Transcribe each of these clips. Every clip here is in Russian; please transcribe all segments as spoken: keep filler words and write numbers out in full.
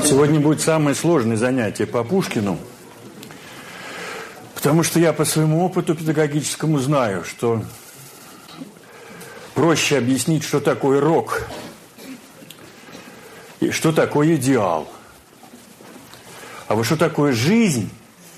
Сегодня будет самое сложное занятие по Пушкину, потому что я по своему опыту педагогическому знаю, что проще объяснить, что такое рок и что такое идеал. А вот что такое жизнь,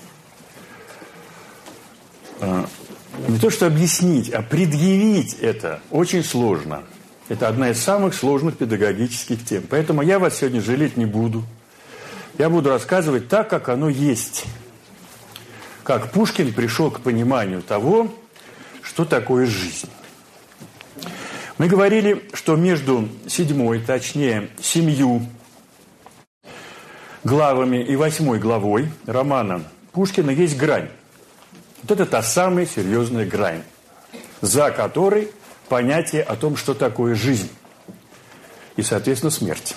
не то что объяснить, а предъявить это очень сложно. Это одна из самых сложных педагогических тем. Поэтому я вас сегодня жалеть не буду. Я буду рассказывать так, как оно есть. Как Пушкин пришел к пониманию того, что такое жизнь. Мы говорили, что между седьмой, точнее, семью главами и восьмой главой романа Пушкина есть грань. Вот это та самая серьезная грань, за которой понятие о том, что такое жизнь и, соответственно, смерть.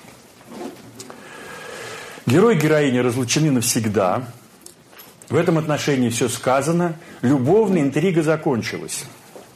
Герой и героиня разлучены навсегда. В этом отношении все сказано. Любовная интрига закончилась.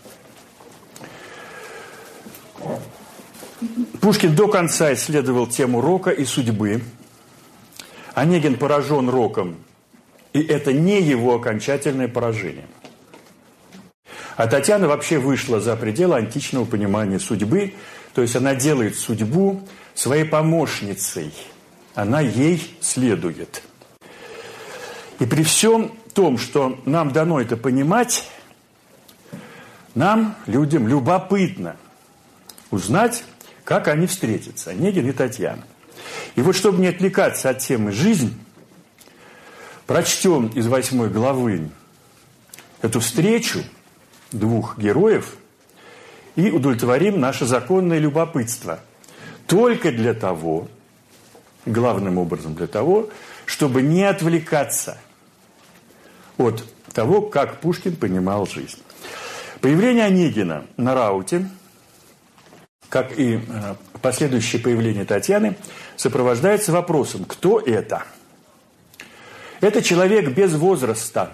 Пушкин до конца исследовал тему рока и судьбы. Онегин поражен роком, и это не его окончательное поражение. А Татьяна вообще вышла за пределы античного понимания судьбы, то есть она делает судьбу своей помощницей, она ей следует. И при всем том, что нам дано это понимать, нам, людям, любопытно узнать, как они встретятся, Онегин и Татьяна. И вот, чтобы не отвлекаться от темы «жизнь», прочтем из восьмой главы эту встречу двух героев и удовлетворим наше законное любопытство. Только для того, главным образом для того, чтобы не отвлекаться от того, как Пушкин понимал жизнь. Появление Онегина на рауте, как и последующее появление Татьяны, сопровождается вопросом: кто это? Это человек без возраста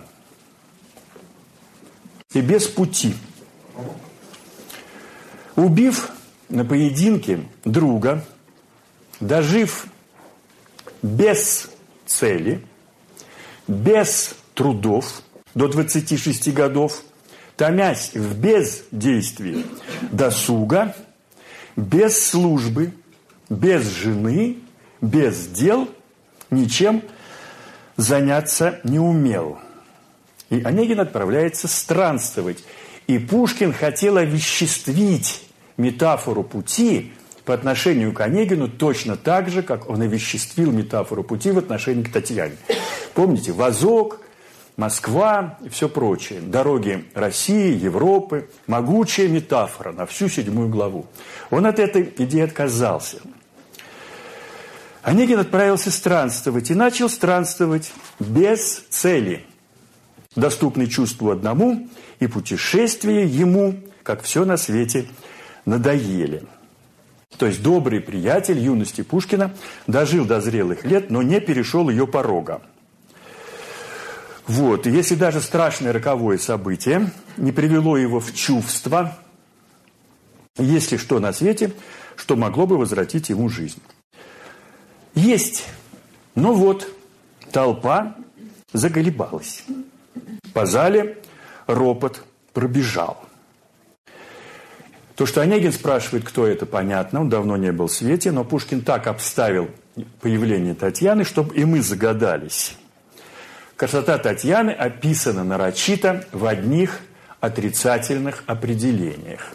и без пути. Убив на поединке друга, дожив без цели, без трудов до двадцати шести годов, томясь в бездействии досуга, без службы, без жены, без дел, ничем заняться не умел. И Онегин отправляется странствовать. И Пушкин хотел овеществить метафору пути по отношению к Онегину точно так же, как он овеществил метафору пути в отношении к Татьяне. Помните, Вазок, Москва и все прочее. Дороги России, Европы. Могучая метафора на всю седьмую главу. Он от этой идеи отказался. Онегин отправился странствовать и начал странствовать без цели, доступной чувству одному, и путешествия ему, как все на свете, надоели. То есть добрый приятель юности Пушкина дожил до зрелых лет, но не перешел ее порога. Вот. И если даже страшное роковое событие не привело его в чувство, есть ли что на свете, что могло бы возвратить ему жизнь? Есть. Но вот толпа заколебалась. По зале ропот пробежал. То, что Онегин спрашивает, кто это, понятно. Он давно не был в свете, но Пушкин так обставил появление Татьяны, чтобы и мы загадались. Красота Татьяны описана нарочито в одних отрицательных определениях.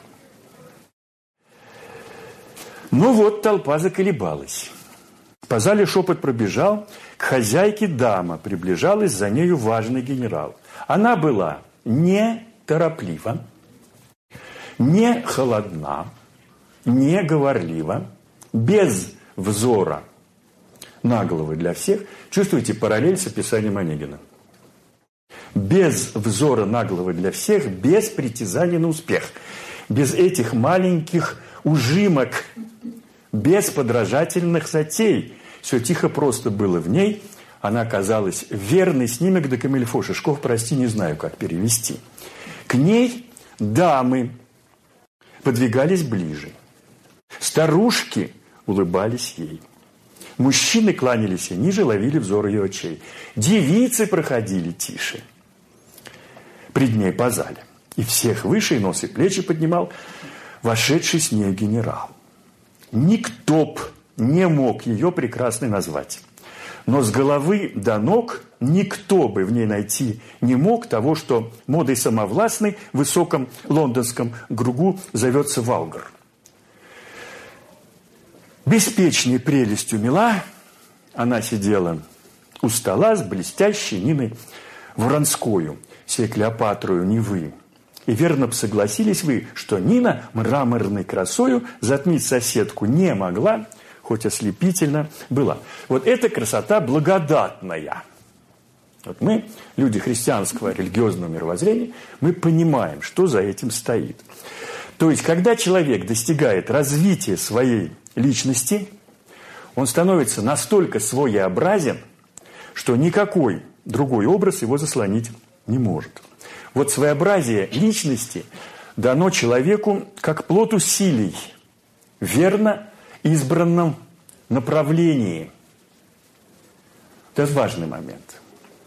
Ну вот, толпа заколебалась. По зале шепот пробежал, к хозяйке дама, приближалась за нею важный генерал. Она была не тороплива, не холодна, не говорлива, без взора наглого для всех. Чувствуете параллель с описанием Онегина? Без взора наглого для всех, без притязаний на успех, без этих маленьких ужимок, без подражательных затей. Все тихо просто было в ней. Она казалась верный снимок де Камильфо. Шишков, прости, не знаю, как перевести. К ней дамы подвигались ближе. Старушки улыбались ей. Мужчины кланялись и ниже, ловили взор ее очей. Девицы проходили тише пред ней по зале. И всех выше, и нос, и плечи поднимал вошедший с ней генерал. Никто б не мог ее прекрасной назвать. Но с головы до ног никто бы в ней найти не мог того, что модой самовластной в высоком лондонском кругу зовется валгар. Беспечной прелестью мила она сидела у стола с блестящей Ниной Воронскою, сей Клеопатрою Невы. И верно б согласились вы, что Нина мраморной красою затмить соседку не могла, хоть ослепительно была. Вот эта красота благодатная. Вот мы, люди христианского религиозного мировоззрения, мы понимаем, что за этим стоит. То есть, когда человек достигает развития своей личности, он становится настолько своеобразен, что никакой другой образ его заслонить не может. Вот своеобразие личности дано человеку как плод усилий в верно избранном направлении. Это важный момент.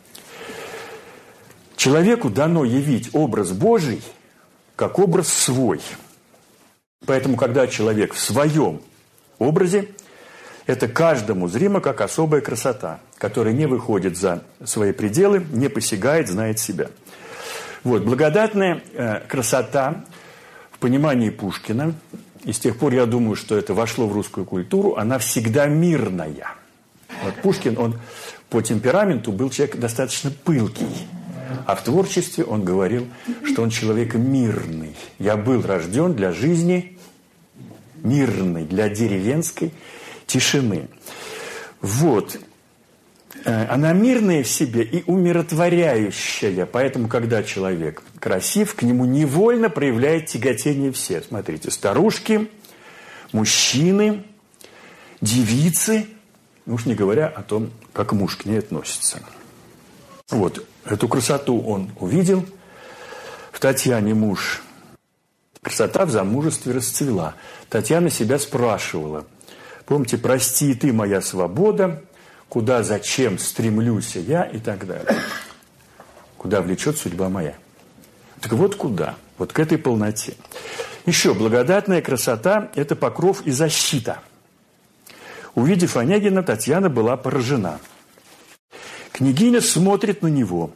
Человеку дано явить образ Божий как образ свой. Поэтому, когда человек в своем образе, это каждому зримо как особая красота, которая не выходит за свои пределы, не посягает, знает себя. Вот, благодатная э, красота в понимании Пушкина, и с тех пор я думаю, что это вошло в русскую культуру, она всегда мирная. Вот Пушкин, он по темпераменту был человек достаточно пылкий, а в творчестве он говорил, что он человек мирный. Я был рожден для жизни мирной, для деревенской тишины. Вот. Она мирная в себе и умиротворяющая. Поэтому, когда человек красив, к нему невольно проявляет тяготение все. Смотрите, старушки, мужчины, девицы, уж не говоря о том, как муж к ней относится. Вот, эту красоту он увидел. В Татьяне муж. Красота в замужестве расцвела. Татьяна себя спрашивала. Помните, прости ты, моя свобода, куда, зачем стремлюсь я и так далее. Куда влечет судьба моя. Так вот куда? Вот к этой полноте. Еще благодатная красота – это покров и защита. Увидев Онегина, Татьяна была поражена. Княгиня смотрит на него.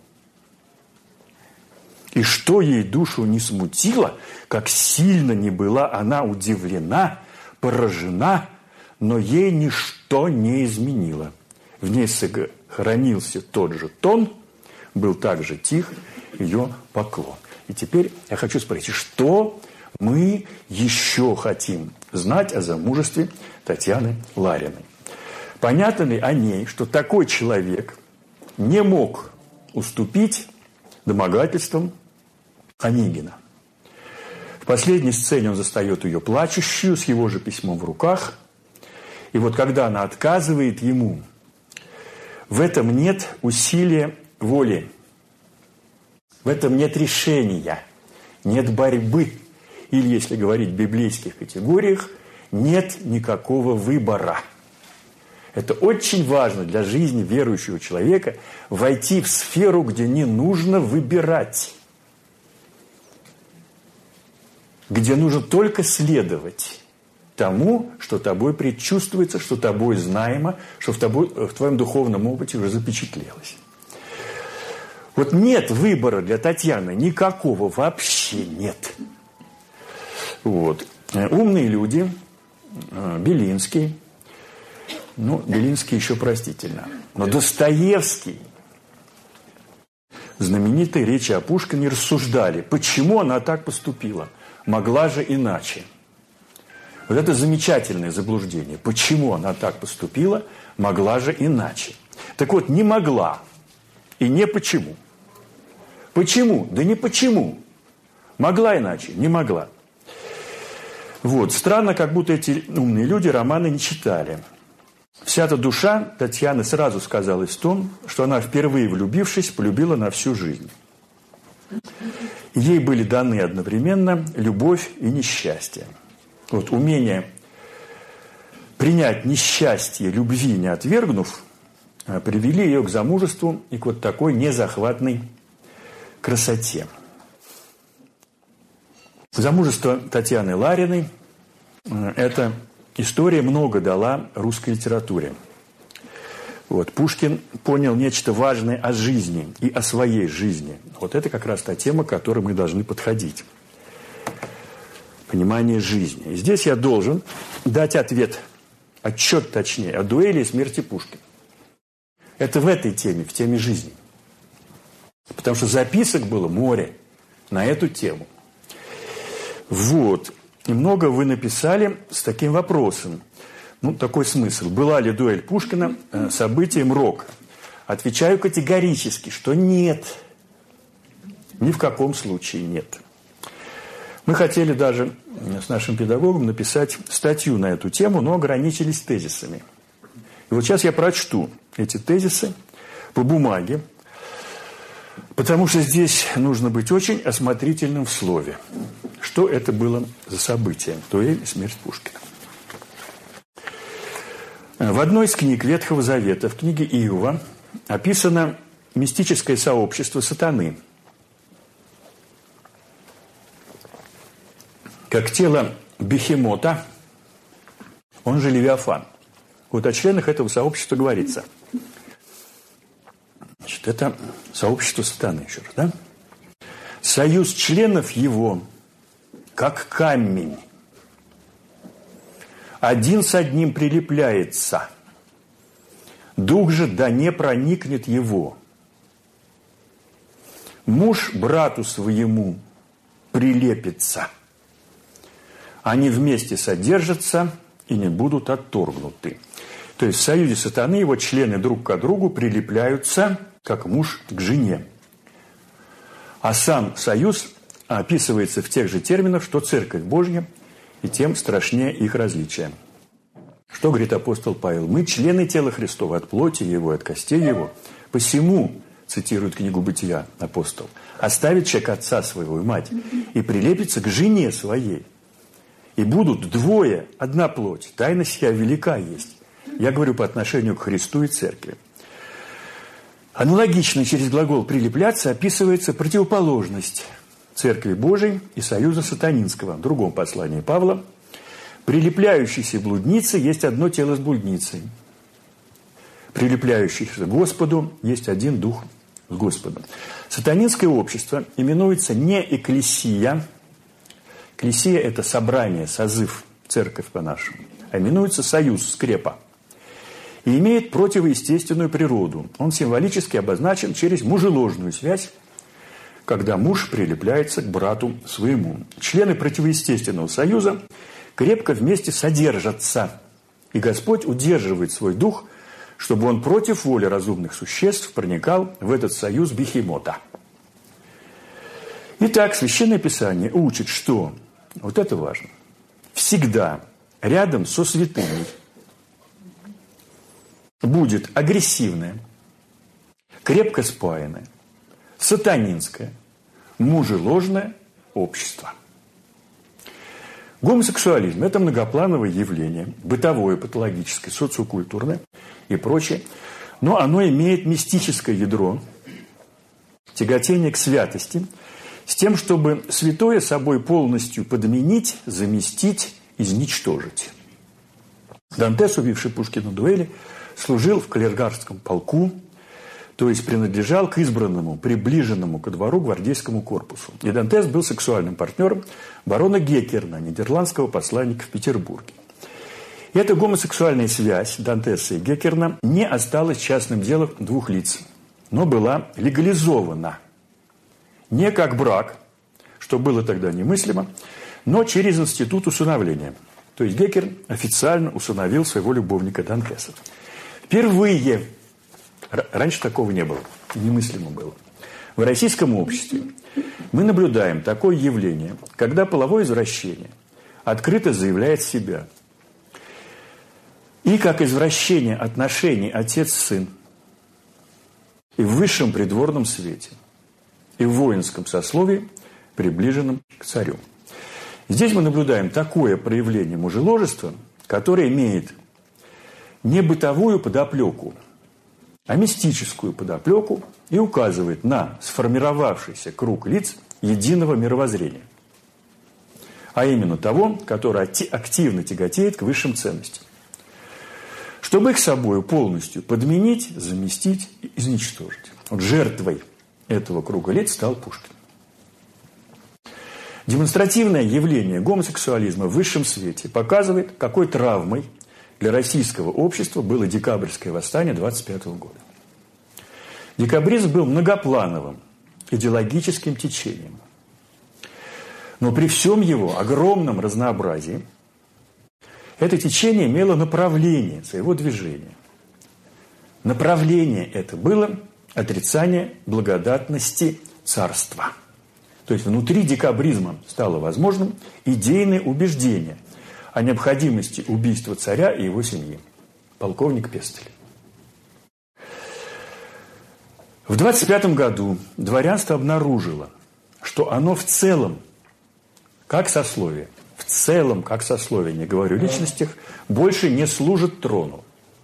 И что ей душу не смутило, как сильно не была она удивлена, поражена, но ей ничто не изменило. В ней сохранился тот же тон, был также тих ее поклон. И теперь я хочу спросить, что мы еще хотим знать о замужестве Татьяны Лариной? Понятно ли о ней, что такой человек не мог уступить домогательствам Онегина? В последней сцене он застает ее плачущую, с его же письмом в руках. И вот когда она отказывает ему, в этом нет усилия воли, в этом нет решения, нет борьбы. Или, если говорить в библейских категориях, нет никакого выбора. Это очень важно для жизни верующего человека – войти в сферу, где не нужно выбирать, где нужно только следовать тому, что тобой предчувствуется, что тобой знаемо, что в, тобой, в твоем духовном опыте уже запечатлелось. Вот нет выбора для Татьяны никакого, вообще нет. Вот. Умные люди, Белинский, ну, Белинский еще простительно, но Достоевский, знаменитые речи о Пушкине, рассуждали, почему она так поступила, могла же иначе. Вот это замечательное заблуждение. Почему она так поступила, могла же иначе. Так вот, не могла и не почему. Почему? Да не почему. Могла иначе, не могла. Вот, странно, как будто эти умные люди романы не читали. Вся эта душа Татьяны сразу сказалась в том, что она, впервые влюбившись, полюбила на всю жизнь. Ей были даны одновременно любовь и несчастье. Вот умение принять несчастье любви, не отвергнув, привели ее к замужеству и к вот такой незахватной красоте. Замужество Татьяны Лариной – эта история много дала русской литературе. Вот, Пушкин понял нечто важное о жизни и о своей жизни. Вот это как раз та тема, к которой мы должны подходить. Понимание жизни. И здесь я должен дать ответ, отчет точнее, о дуэли и смерти Пушкина. Это в этой теме, в теме жизни. Потому что записок было море на эту тему. Вот. И много вы написали с таким вопросом. Ну, такой смысл. Была ли дуэль Пушкина э, событием рока? Отвечаю категорически, что нет. Ни в каком случае нет. Мы хотели даже с нашим педагогом написать статью на эту тему, но ограничились тезисами. И вот сейчас я прочту эти тезисы по бумаге, потому что здесь нужно быть очень осмотрительным в слове. Что это было за событие? Дуэль и смерть Пушкина. В одной из книг Ветхого Завета, в книге Иова, описано мистическое сообщество сатаны. Как тело Бехемота, он же Левиафан. Вот о членах этого сообщества говорится. Значит, это сообщество сатаны, еще раз, да? Союз членов его, как камень. Один с одним прилепляется. Дух же да не проникнет его. Муж брату своему прилепится. Они вместе содержатся и не будут отторгнуты. То есть в союзе сатаны его члены друг к другу прилепляются, как муж к жене. А сам союз описывается в тех же терминах, что Церковь Божья, и тем страшнее их различия. Что говорит апостол Павел? «Мы члены тела Христова, от плоти Его, от костей Его. Посему, цитирует книгу Бытия апостол, оставит человек отца своего и мать и прилепится к жене своей. И будут двое, одна плоть. Тайна сия велика есть». Я говорю по отношению к Христу и Церкви. Аналогично через глагол «прилепляться» описывается противоположность Церкви Божией и союза сатанинского. В другом послании Павла: «Прилепляющиеся блудницы есть одно тело с блудницей. Прилепляющиеся к Господу есть один дух с Господом». Сатанинское общество именуется не экклесия. Экклесия – это собрание, созыв, церковь по-нашему. А именуется союз, скрепа. И имеет противоестественную природу. Он символически обозначен через мужеложную связь, когда муж прилепляется к брату своему. Члены противоестественного союза крепко вместе содержатся, и Господь удерживает свой дух, чтобы он против воли разумных существ проникал в этот союз Бехемота. Итак, Священное Писание учит, что, вот это важно, всегда рядом со святыней будет агрессивное, крепко спаянное, сатанинское, мужеложное общество. Гомосексуализм – это многоплановое явление, бытовое, патологическое, социокультурное и прочее, но оно имеет мистическое ядро, тяготение к святости, с тем, чтобы святое собой полностью подменить, заместить, изничтожить. Дантес, убивший Пушкина в дуэли, служил в кавалергардском полку, то есть принадлежал к избранному, приближенному ко двору гвардейскому корпусу. И Дантес был сексуальным партнером барона Геккерна, нидерландского посланника в Петербурге. И эта гомосексуальная связь Дантеса и Геккерна не осталась частным делом двух лиц, но была легализована. Не как брак, что было тогда немыслимо, но через институт усыновления. То есть Геккерн официально усыновил своего любовника Дантеса. Впервые, раньше такого не было, немыслимо было, в российском обществе мы наблюдаем такое явление, когда половое извращение открыто заявляет себя. И как извращение отношений отец-сын, и в высшем придворном свете, и в воинском сословии, приближенном к царю. Здесь мы наблюдаем такое проявление мужеложества, которое имеет не бытовую подоплеку, а мистическую подоплеку и указывает на сформировавшийся круг лиц единого мировоззрения, а именно того, который активно тяготеет к высшим ценностям, чтобы их собою полностью подменить, заместить и изничтожить. Вот жертвой этого круга лиц стал Пушкин. Демонстративное явление гомосексуализма в высшем свете показывает, какой травмой для российского общества было декабрьское восстание двадцать пятого года. Декабризм был многоплановым идеологическим течением. Но при всем его огромном разнообразии это течение имело направление своего движения. Направление это было отрицание благодатности царства. То есть внутри декабризма стало возможным идейное убеждение о необходимости убийства царя и его семьи. Полковник Пестель. В двадцать пятом году дворянство обнаружило, что оно в целом, как сословие, в целом, как сословие, не говорю о личностях, больше не служит трону.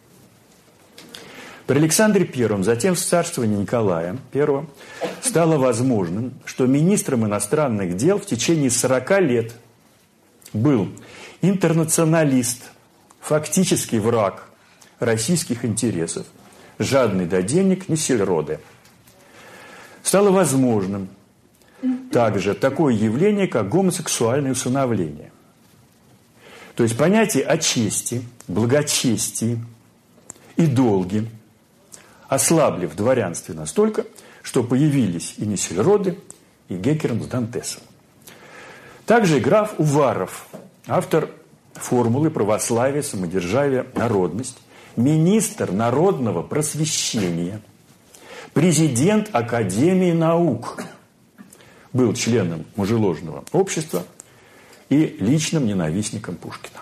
При Александре Первом, затем в царствовании Николая Первого, стало возможным, что министром иностранных дел в течение сорока лет был интернационалист, фактический враг российских интересов, жадный до денег Несельроде. Стало возможным также такое явление, как гомосексуальное усыновление. То есть понятие о чести, благочестии и долге ослабли в дворянстве настолько, что появились и Несельроде, и Геккерн с Дантесом. Также и граф Уваров, автор формулы православия, самодержавия, народность, министр народного просвещения, президент Академии наук, был членом мужеложного общества и личным ненавистником Пушкина.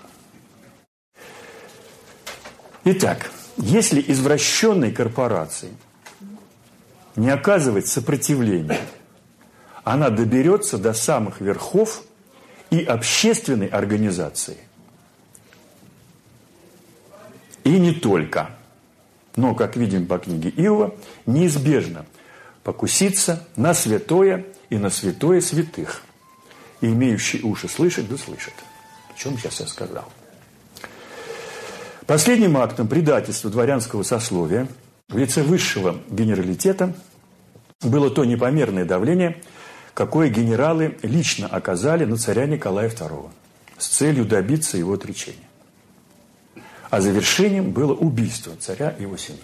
Итак, если извращенной корпорации не оказывать сопротивления, она доберется до самых верхов и общественной организации. И не только. Но, как видим по книге Иова, неизбежно покуситься на святое и на святое святых. И имеющие уши слышать, да слышат. О чем сейчас я сказал. Последним актом предательства дворянского сословия в лице высшего генералитета было то непомерное давление, какое генералы лично оказали на царя Николая Второго с целью добиться его отречения. А завершением было убийство царя и его семьи.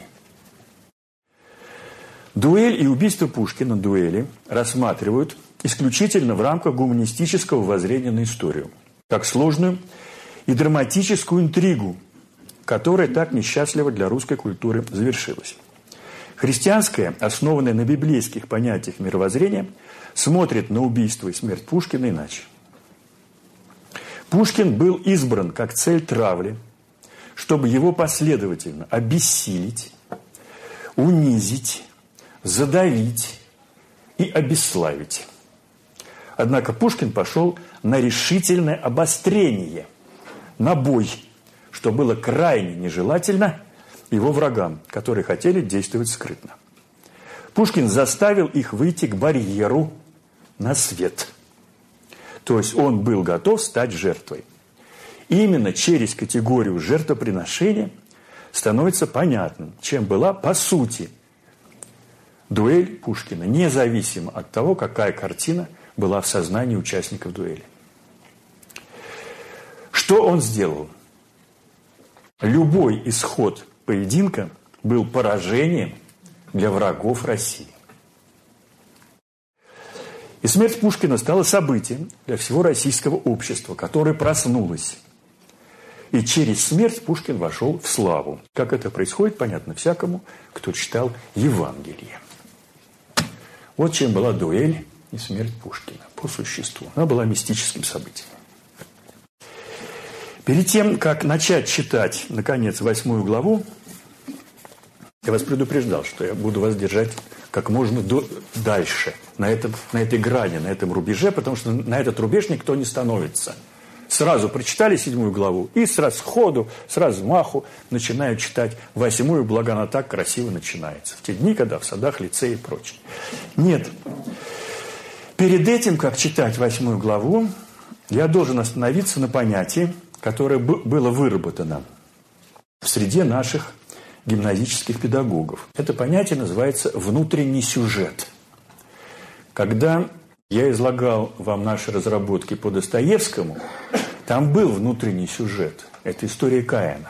Дуэль и убийство Пушкина, дуэли, рассматривают исключительно в рамках гуманистического воззрения на историю, как сложную и драматическую интригу, которая так несчастливо для русской культуры завершилась. Христианское, основанное на библейских понятиях мировоззрения, смотрит на убийство и смерть Пушкина иначе. Пушкин был избран как цель травли, чтобы его последовательно обессилить, унизить, задавить и обесславить. Однако Пушкин пошел на решительное обострение, на бой, что было крайне нежелательно его врагам, которые хотели действовать скрытно. Пушкин заставил их выйти к барьеру на свет. То есть он был готов стать жертвой. Именно через категорию жертвоприношения становится понятным, чем была по сути дуэль Пушкина, независимо от того, какая картина была в сознании участников дуэли. Что он сделал? Любой исход поединка был поражением для врагов России. И смерть Пушкина стала событием для всего российского общества, которое проснулось. И через смерть Пушкин вошел в славу. Как это происходит, понятно всякому, кто читал Евангелие. Вот чем была дуэль и смерть Пушкина по существу. Она была мистическим событием. Перед тем, как начать читать, наконец, восьмую главу, я вас предупреждал, что я буду вас держать как можно до, дальше, на, этом, на этой грани, на этом рубеже, потому что на этот рубеж никто не становится. сразу прочитали седьмую главу и сразу сходу, сразу маху начинают читать восьмую, благо она так красиво начинается. В те дни, когда в садах, лицеи и прочее. Нет. Перед этим, как читать восьмую главу, я должен остановиться на понятии, которое было выработано в среде наших гимназических педагогов. Это понятие называется «внутренний сюжет». Когда я излагал вам наши разработки по Достоевскому, там был внутренний сюжет. Это история Каина.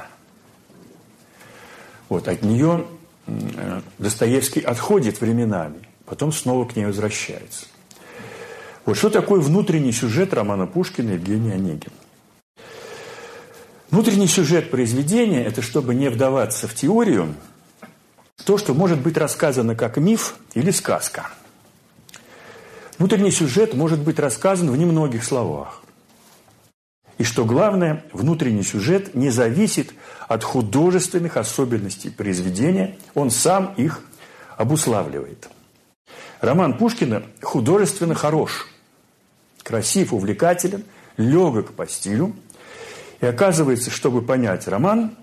Вот, от нее Достоевский отходит временами, потом снова к ней возвращается. Вот что такое внутренний сюжет романа Пушкина «Евгений Онегин». Внутренний сюжет произведения – это, чтобы не вдаваться в теорию, то, что может быть рассказано как миф или сказка. Внутренний сюжет может быть рассказан в немногих словах. И что главное, внутренний сюжет не зависит от художественных особенностей произведения, он сам их обуславливает. Роман Пушкина художественно хорош, красив, увлекателен, легок по стилю. И оказывается, чтобы понять роман,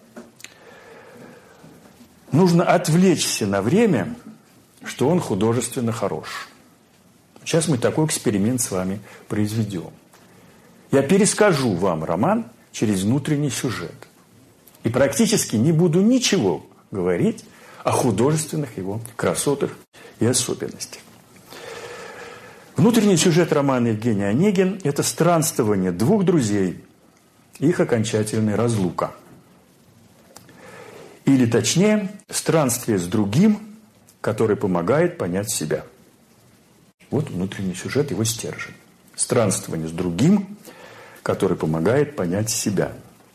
нужно отвлечься на время, что он художественно хорош. Сейчас мы такой эксперимент с вами произведем. Я перескажу вам роман через внутренний сюжет. И практически не буду ничего говорить о художественных его красотах и особенностях. Внутренний сюжет романа Евгений Онегин – это странствование двух друзей, их окончательная разлука. Или точнее, странствие с другим, который помогает понять себя. Вот внутренний сюжет, его стержень. Странствование с другим, который помогает понять себя.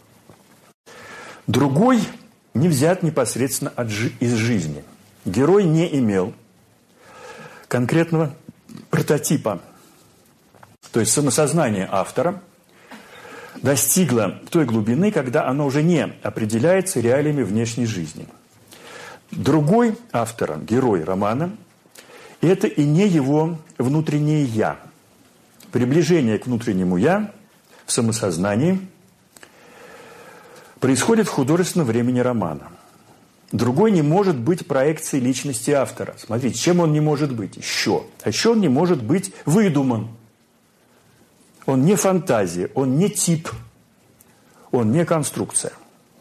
Другой не взят непосредственно от жи- из жизни. Герой не имел конкретного прототипа. То есть самосознание автора достигло той глубины, когда оно уже не определяется реалиями внешней жизни. Другой автор, герой романа, это и не его внутреннее «я». Приближение к внутреннему «я» в самосознании происходит в художественном времени романа. Другой не может быть проекцией личности автора. Смотрите, чем он не может быть? Еще. А еще он не может быть выдуман. Он не фантазия, он не тип, он не конструкция.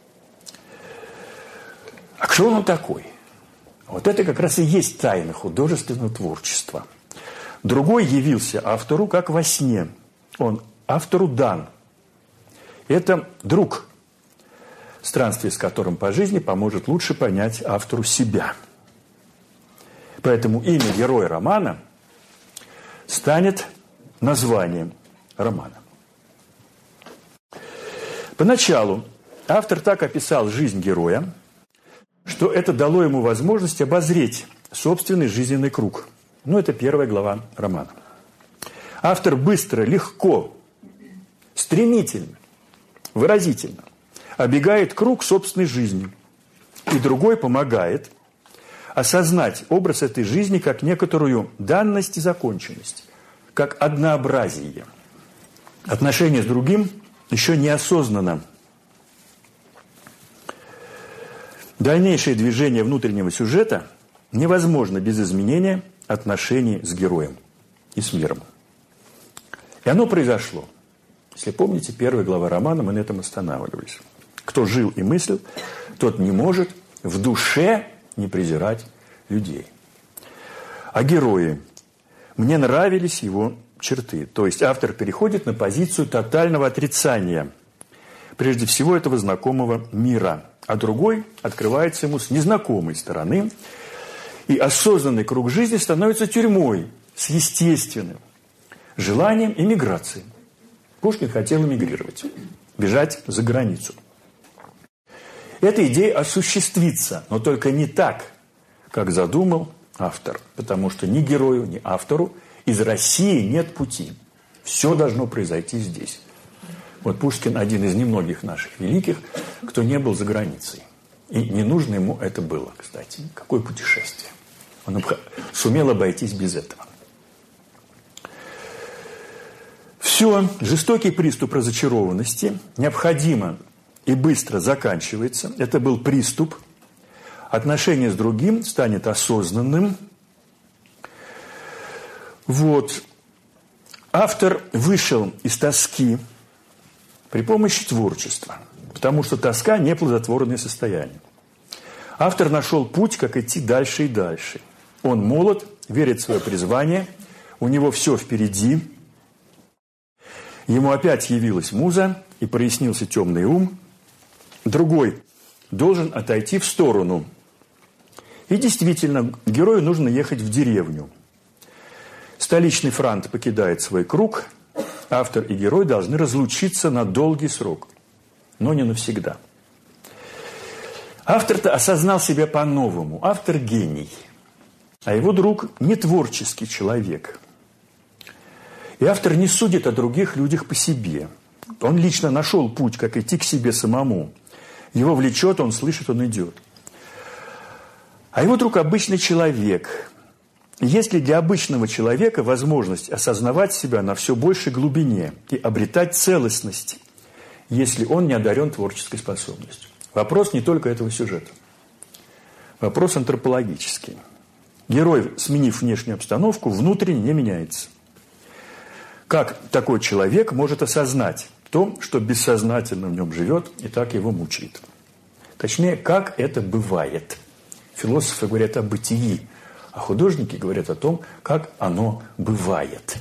А кто он такой? Вот это как раз и есть тайна художественного творчества. Другой явился автору как во сне. Он автору дан. Это друг, странствие с которым по жизни поможет лучше понять автору себя. Поэтому имя героя романа станет названием романа. Поначалу автор так описал жизнь героя, что это дало ему возможность обозреть собственный жизненный круг. Ну, это первая глава романа. Автор быстро, легко, стремительно, выразительно оббегает круг собственной жизни. И другой помогает осознать образ этой жизни как некоторую данность и законченность, как однообразие. Отношение с другим еще неосознанно. Дальнейшее движение внутреннего сюжета невозможно без изменения отношений с героем и с миром. И оно произошло. Если помните, первая глава романа, мы на этом останавливались. Кто жил и мыслил, тот не может в душе не презирать людей. А герои, мне нравились его черты. То есть автор переходит на позицию тотального отрицания, прежде всего, этого знакомого мира. А другой открывается ему с незнакомой стороны. И осознанный круг жизни становится тюрьмой с естественным желанием эмиграции. Пушкин хотел эмигрировать, бежать за границу. Эта идея осуществится, но только не так, как задумал автор. Потому что ни герою, ни автору из России нет пути. Все должно произойти здесь. Вот Пушкин один из немногих наших великих, кто не был за границей. И не нужно ему это было, кстати. Какое путешествие. Он сумел обойтись без этого. Все, жестокий приступ разочарованности необходимо и быстро заканчивается. Это был приступ. Отношение с другим станет осознанным. Вот. Автор вышел из тоски при помощи творчества, потому что тоска – неплодотворное состояние. Автор нашел путь, как идти дальше и дальше. Он молод, верит в свое призвание, у него все впереди. Ему опять явилась муза и прояснился темный ум. Другой должен отойти в сторону. И действительно, герою нужно ехать в деревню. Столичный франт покидает свой круг. Автор и герой должны разлучиться на долгий срок, но не навсегда. Автор-то осознал себя по-новому. Автор – гений, а его друг – не творческий человек. И автор не судит о других людях по себе. Он лично нашел путь, как идти к себе самому. Его влечет, он слышит, он идет. А его друг – обычный человек. Есть ли для обычного человека возможность осознавать себя на все большей глубине и обретать целостность, если он не одарен творческой способностью? Вопрос не только этого сюжета. Вопрос антропологический. Герой, сменив внешнюю обстановку, внутренне не меняется. Как такой человек может осознать то, что бессознательно в нем живет и так его мучает? Точнее, как это бывает? Философы говорят о бытии, а художники говорят о том, как оно бывает.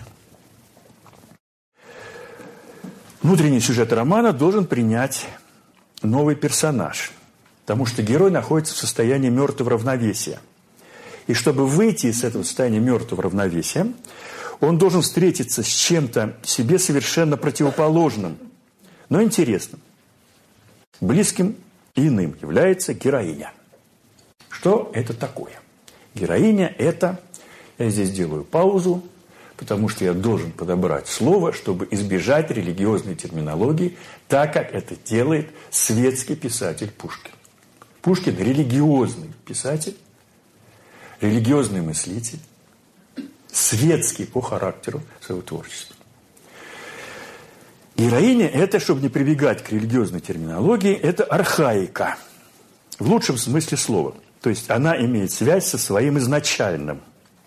Внутренний сюжет романа должен принять новый персонаж, потому что герой находится в состоянии мертвого равновесия. И чтобы выйти из этого состояния мертвого равновесия, он должен встретиться с чем-то себе совершенно противоположным, но интересным. Близким и иным является героиня. Что это такое? Героиня – это, я здесь делаю паузу, потому что я должен подобрать слово, чтобы избежать религиозной терминологии, так как это делает светский писатель Пушкин. Пушкин – религиозный писатель, религиозный мыслитель, светский по характеру своего творчества. Героиня – это, чтобы не прибегать к религиозной терминологии, это архаика, в лучшем смысле слова. То есть она имеет связь со своим изначальным.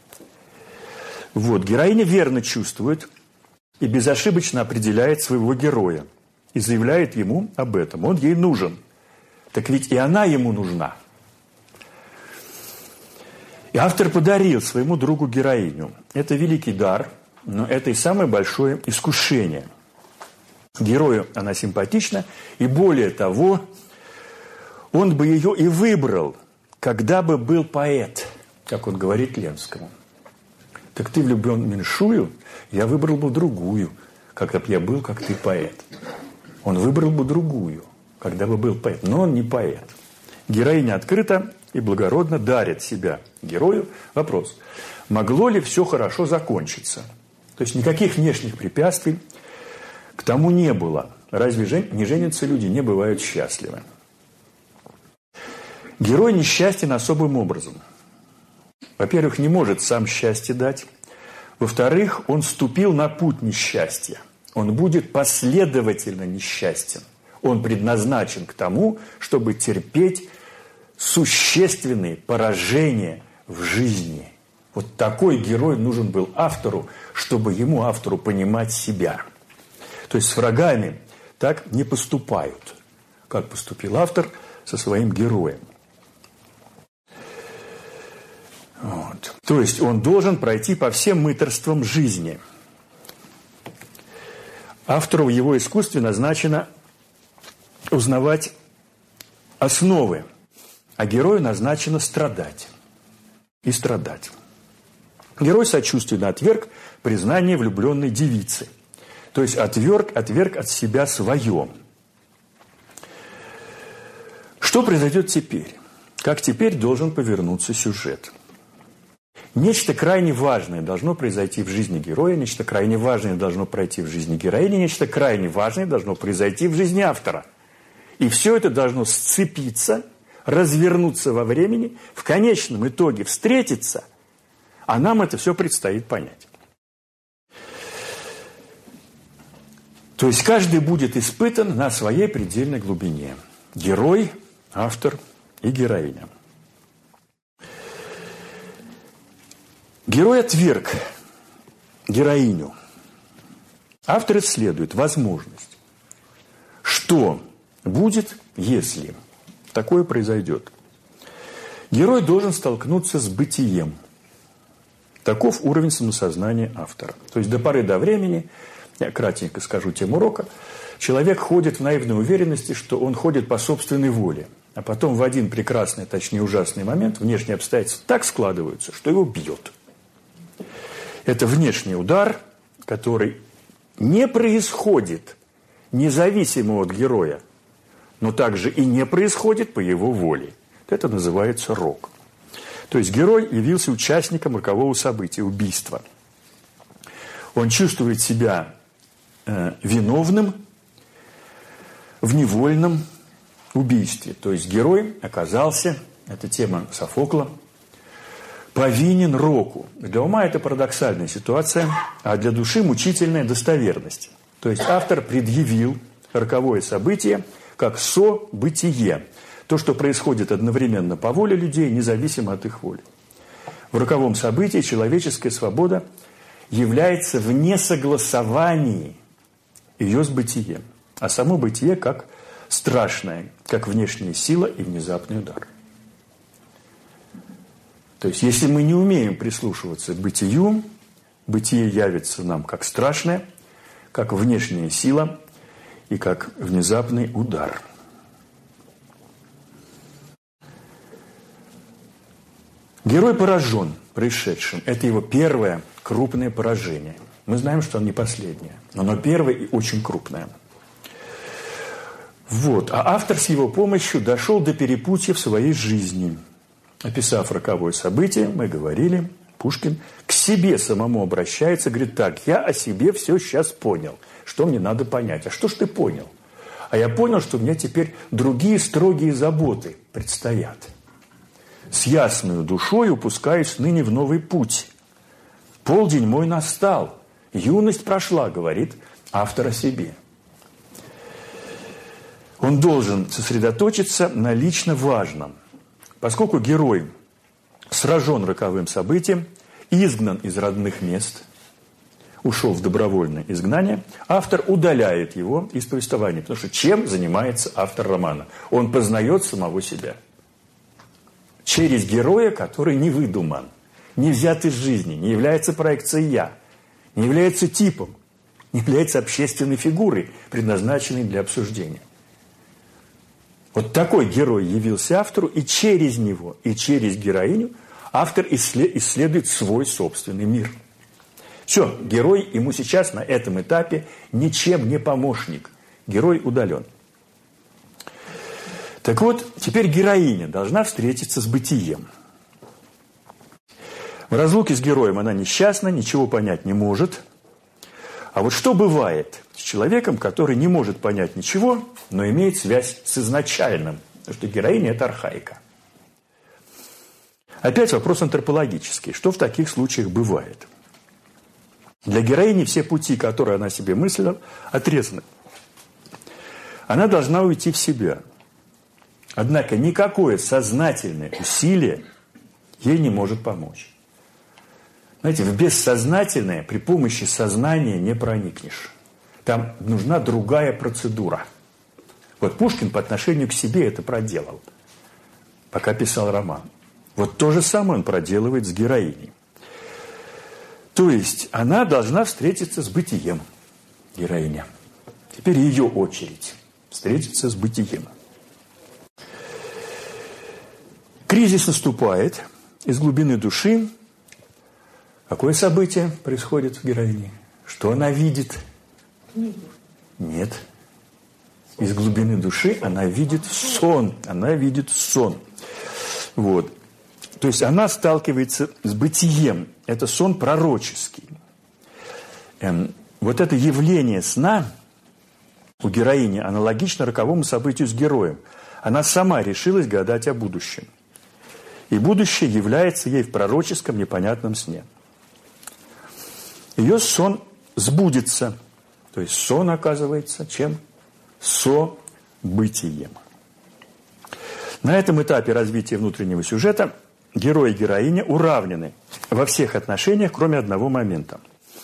Вот, героиня верно чувствует и безошибочно определяет своего героя и заявляет ему об этом. Он ей нужен. Так ведь и она ему нужна. И автор подарил своему другу героиню. Это великий дар, но это и самое большое искушение. Герою она симпатична, и более того, он бы ее и выбрал, когда бы был поэт, как он говорит Ленскому. Так ты влюблен в меньшую, я выбрал бы другую, когда бы я был, как ты, поэт. Он выбрал бы другую, когда бы был поэт, но он не поэт. Героиня открыто и благородно дарит себя герою. Вопрос, могло ли все хорошо закончиться? То есть никаких внешних препятствий к тому не было. Разве жен... не женятся люди, не бывают счастливы? Герой несчастен особым образом. Во-первых, не может сам счастье дать. Во-вторых, он вступил на путь несчастья. Он будет последовательно несчастен. Он предназначен к тому, чтобы терпеть существенные поражения в жизни. Вот такой герой нужен был автору, чтобы ему, автору, понимать себя. То есть с врагами так не поступают, как поступил автор со своим героем. Вот. То есть он должен пройти по всем мытарствам жизни. Автору в его искусстве назначено узнавать основы, а герою назначено страдать. И страдать. Герой сочувственно отверг признание влюбленной девицы. То есть отверг, отверг от себя свое. Что произойдет теперь? Как теперь должен повернуться сюжет? Нечто крайне важное должно произойти в жизни героя, нечто крайне важное должно пройти в жизни героини, нечто крайне важное должно произойти в жизни автора. И все это должно сцепиться, развернуться во времени, в конечном итоге встретиться, а нам это все предстоит понять. То есть каждый будет испытан на своей предельной глубине. Герой, автор и героиня. Герой отверг героиню. Автор исследует возможность, что будет, если такое произойдет. Герой должен столкнуться с бытием. Таков уровень самосознания автора. То есть до поры до времени, я кратенько скажу тему урока, человек ходит в наивной уверенности, что он ходит по собственной воле. А потом в один прекрасный, точнее ужасный момент внешние обстоятельства так складываются, что его бьет. Это внешний удар, который не происходит независимо от героя, но также и не происходит по его воле. Это называется рок. То есть герой явился участником рокового события, убийства. Он чувствует себя э, виновным в невольном убийстве. То есть герой оказался, это тема Софокла, повинен року. Для ума это парадоксальная ситуация, а для души мучительная достоверность. То есть автор предъявил роковое событие как событие. То, что происходит одновременно по воле людей, независимо от их воли. В роковом событии человеческая свобода является в несогласовании ее с бытием. А само бытие как страшное, как внешняя сила и внезапный удар. То есть, если мы не умеем прислушиваться к бытию, бытие явится нам как страшное, как внешняя сила и как внезапный удар. Герой поражен происшедшим. Это его первое крупное поражение. Мы знаем, что оно не последнее, но оно первое и очень крупное. Вот. А автор с его помощью дошел до перепутья в своей жизни. Описав роковое событие, мы говорили, Пушкин к себе самому обращается, говорит: так, я о себе все сейчас понял, что мне надо понять. А что ж ты понял? А я понял, что у меня теперь другие строгие заботы предстоят. С ясною душой упускаюсь ныне в новый путь. Полдень мой настал, юность прошла, говорит автор о себе. Он должен сосредоточиться на лично важном. Поскольку герой сражен роковым событием, изгнан из родных мест, ушел в добровольное изгнание, автор удаляет его из повествования. Потому что чем занимается автор романа? Он познает самого себя. Через героя, который не выдуман, не взят из жизни, не является проекцией «я», не является типом, не является общественной фигурой, предназначенной для обсуждения. Вот такой герой явился автору, и через него, и через героиню автор исследует свой собственный мир. Все, герой ему сейчас на этом этапе ничем не помощник. Герой удален. Так вот, теперь героиня должна встретиться с бытием. В разлуке с героем она несчастна, ничего понять не может. А вот что бывает с человеком, который не может понять ничего, но имеет связь с изначальным? Потому что героиня – это архаика. Опять вопрос антропологический. Что в таких случаях бывает? Для героини все пути, которые она себе мыслила, отрезаны. Она должна уйти в себя. Однако никакое сознательное усилие ей не может помочь. Знаете, в бессознательное при помощи сознания не проникнешь. Там нужна другая процедура. Вот Пушкин по отношению к себе это проделал, пока писал роман. Вот то же самое он проделывает с героиней. То есть она должна встретиться с бытием, героиня. Теперь ее очередь встретиться с бытием. Кризис наступает из глубины души. Какое событие происходит в героине? Что она видит? Нет. Из глубины души она видит сон. Она видит сон. Вот. То есть она сталкивается с бытием. Это сон пророческий. Эм, вот это явление сна у героини аналогично роковому событию с героем. Она сама решилась гадать о будущем. И будущее является ей в пророческом непонятном сне. Ее сон сбудется. То есть сон оказывается чем? Событием. На этом этапе развития внутреннего сюжета герой и героиня уравнены во всех отношениях, кроме одного момента.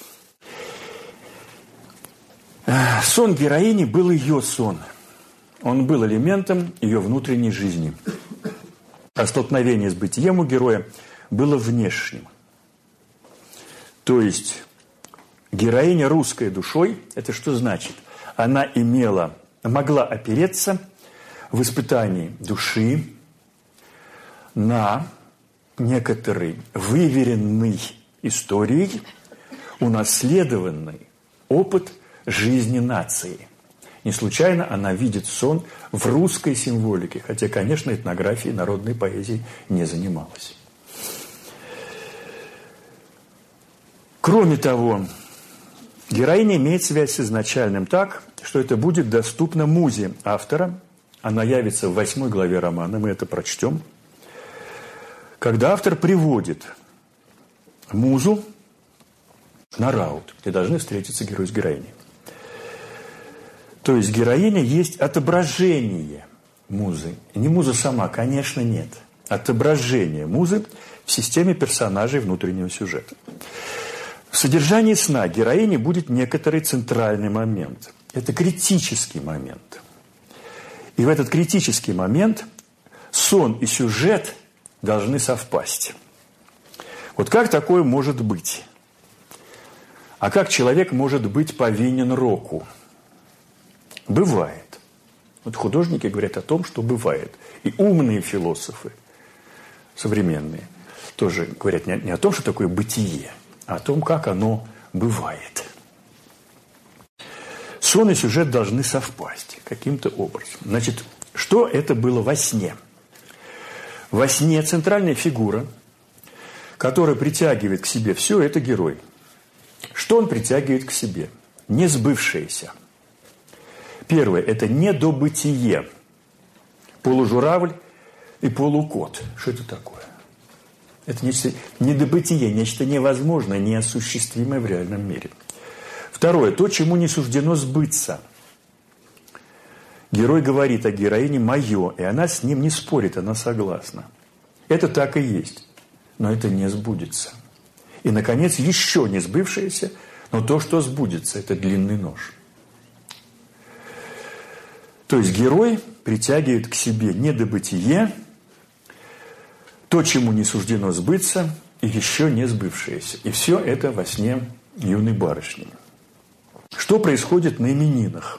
Сон героини был ее сон. Он был элементом ее внутренней жизни. А столкновение с бытием у героя было внешним. То есть героиня русской душой, это что значит? Она имела, могла опереться в испытании души на некоторый выверенный историей, унаследованный опыт жизни нации. Не случайно она видит сон в русской символике, хотя, конечно, этнографией, народной поэзией не занималась. Кроме того, героиня имеет связь с изначальным так, что это будет доступно музе автора. Она явится в восьмой главе романа, мы это прочтем. Когда автор приводит музу на раут, где должны встретиться герой с героиней. То есть героиня есть отображение музы. Не муза сама, конечно, нет. Отображение музы в системе персонажей внутреннего сюжета. В содержании сна героини будет некоторый центральный момент. Это критический момент. И в этот критический момент сон и сюжет должны совпасть. Вот как такое может быть? А как человек может быть повинен року? Бывает. Вот художники говорят о том, что бывает. И умные философы современные тоже говорят не о том, что такое бытие, а о том, как оно бывает. Сон и сюжет должны совпасть каким-то образом. Значит, что это было во сне? Во сне центральная фигура, которая притягивает к себе все, это герой. Что он притягивает к себе? Несбывшееся. Первое – это недобытие. Полужуравль и полукот. Что это такое? Это нечто недобытие, нечто невозможное, неосуществимое в реальном мире. Второе – то, чему не суждено сбыться. Герой говорит о героине «моё», и она с ним не спорит, она согласна. Это так и есть, но это не сбудется. И, наконец, еще не сбывшееся, но то, что сбудется – это длинный нож. То есть герой притягивает к себе недобытие, то, чему не суждено сбыться, и еще не сбывшееся. И все это во сне юной барышни. Что происходит на именинах?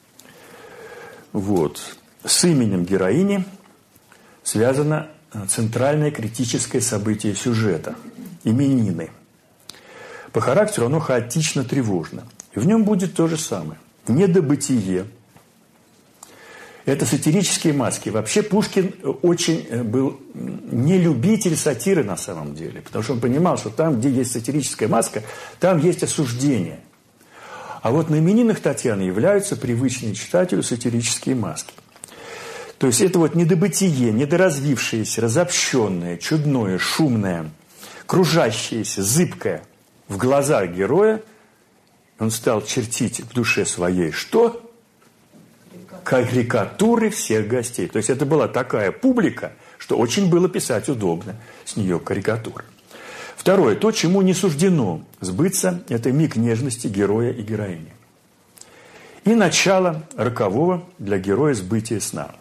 Вот. С именем героини связано центральное критическое событие сюжета – именины. По характеру оно хаотично тревожно. И в нем будет то же самое. Недобытие. Это сатирические маски. Вообще Пушкин очень был не любитель сатиры на самом деле, потому что он понимал, что там, где есть сатирическая маска, там есть осуждение. А вот на именинах Татьяны являются привычные читателю сатирические маски. То есть это вот недобытие, недоразвившееся, разобщенное, чудное, шумное, кружащееся, зыбкое в глазах героя. Он стал чертить в душе своей что? Карикатуры всех гостей. То есть это была такая публика, что очень было писать удобно с нее карикатуры. Второе. То, чему не суждено сбыться, это миг нежности героя и героини. И начало рокового для героя сбытия сна.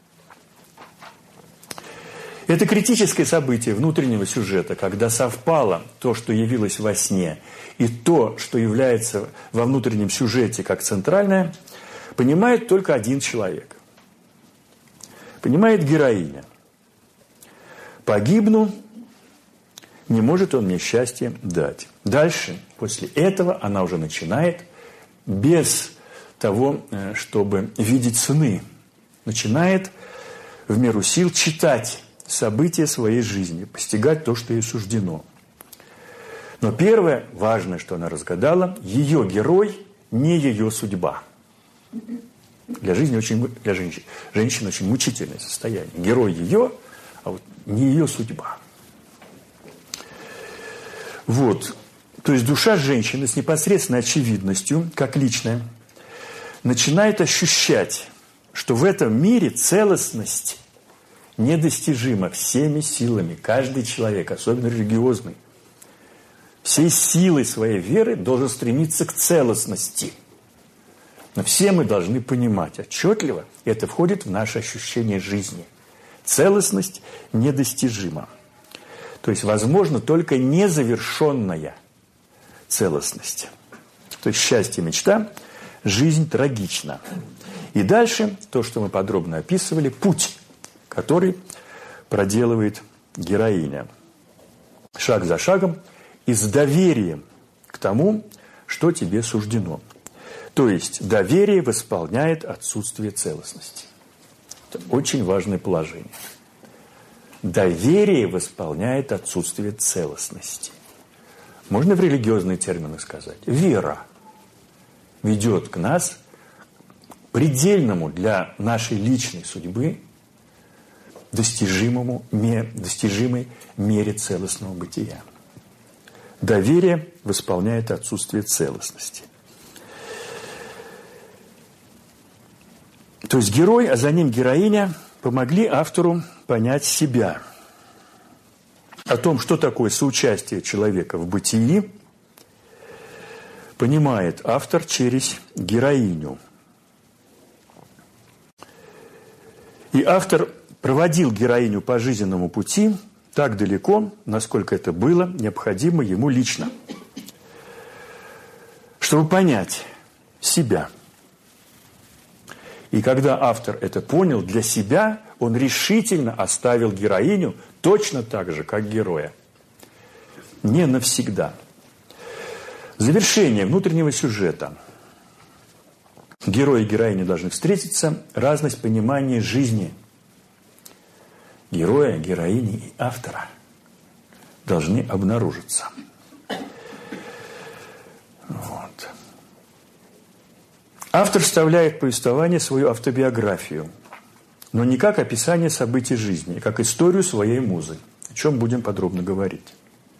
Это критическое событие внутреннего сюжета, когда совпало то, что явилось во сне, и то, что является во внутреннем сюжете как центральное, понимает только один человек. Понимает героиня. Погибну, не может он мне счастья дать. Дальше, после этого, она уже начинает без того, чтобы видеть сны, начинает в меру сил читать события своей жизни, постигать то, что ей суждено. Но первое, важное, что она разгадала, ее герой не ее судьба. Для жизни очень, для женщин, женщин очень мучительное состояние. Герой ее, а вот не ее судьба. Вот. То есть душа женщины с непосредственной очевидностью, как личная, начинает ощущать, что в этом мире целостность недостижима всеми силами. Каждый человек, особенно религиозный, всей силой своей веры должен стремиться к целостности. Но все мы должны понимать отчетливо, это входит в наше ощущение жизни. Целостность недостижима. То есть, возможно, только незавершенная целостность. То есть, счастье, мечта, жизнь трагична. И дальше, то, что мы подробно описывали, путь, который проделывает героиня. Шаг за шагом и с доверием к тому, что тебе суждено. То есть доверие восполняет отсутствие целостности. Это очень важное положение. Доверие восполняет отсутствие целостности. Можно в религиозные термины сказать. Вера ведет к нас к предельному для нашей личной судьбы достижимому, достижимой мере целостного бытия. Доверие восполняет отсутствие целостности. То есть герой, а за ним героиня помогли автору понять себя. О том, что такое соучастие человека в бытии, понимает автор через героиню. И автор проводил героиню по жизненному пути так далеко, насколько это было необходимо ему лично, чтобы понять себя. И когда автор это понял для себя, он решительно оставил героиню точно так же, как героя. Не навсегда. Завершение внутреннего сюжета. Герой и героиня должны встретиться, разность понимания жизни героя, героини и автора должны обнаружиться. Вот. Автор вставляет в повествование свою автобиографию, но не как описание событий жизни, а как историю своей музы, о чем будем подробно говорить.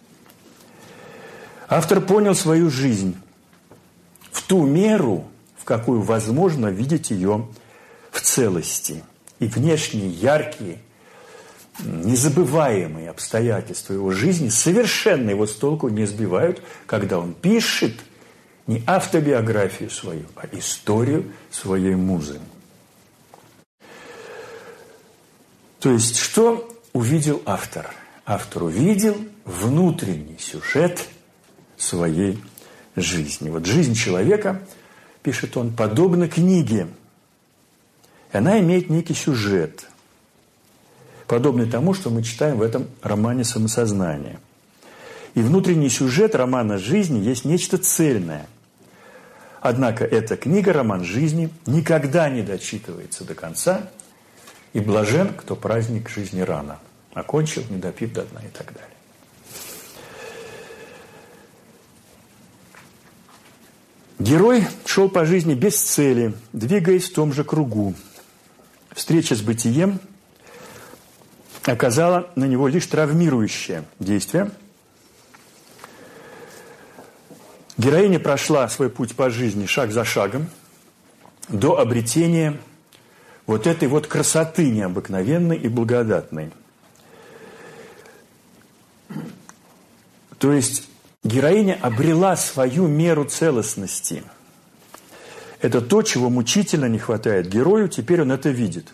Автор понял свою жизнь в ту меру, в какую возможно видеть ее в целости. И внешние, яркие, незабываемые обстоятельства его жизни совершенно его с толку не сбивают, когда он пишет не автобиографию свою, а историю своей музы. То есть, что увидел автор? Автор увидел внутренний сюжет своей жизни. Вот жизнь человека, пишет он, подобна книге. И она имеет некий сюжет, подобный тому, что мы читаем в этом романе «Самосознание». И внутренний сюжет романа жизни есть нечто цельное. Однако эта книга, роман жизни, никогда не дочитывается до конца, и блажен, кто праздник жизни рано окончил, не допив до дна и так далее. Герой шел по жизни без цели, двигаясь в том же кругу. Встреча с бытием оказала на него лишь травмирующее действие. Героиня прошла свой путь по жизни шаг за шагом до обретения вот этой вот красоты необыкновенной и благодатной. То есть героиня обрела свою меру целостности. Это то, чего мучительно не хватает герою, теперь он это видит.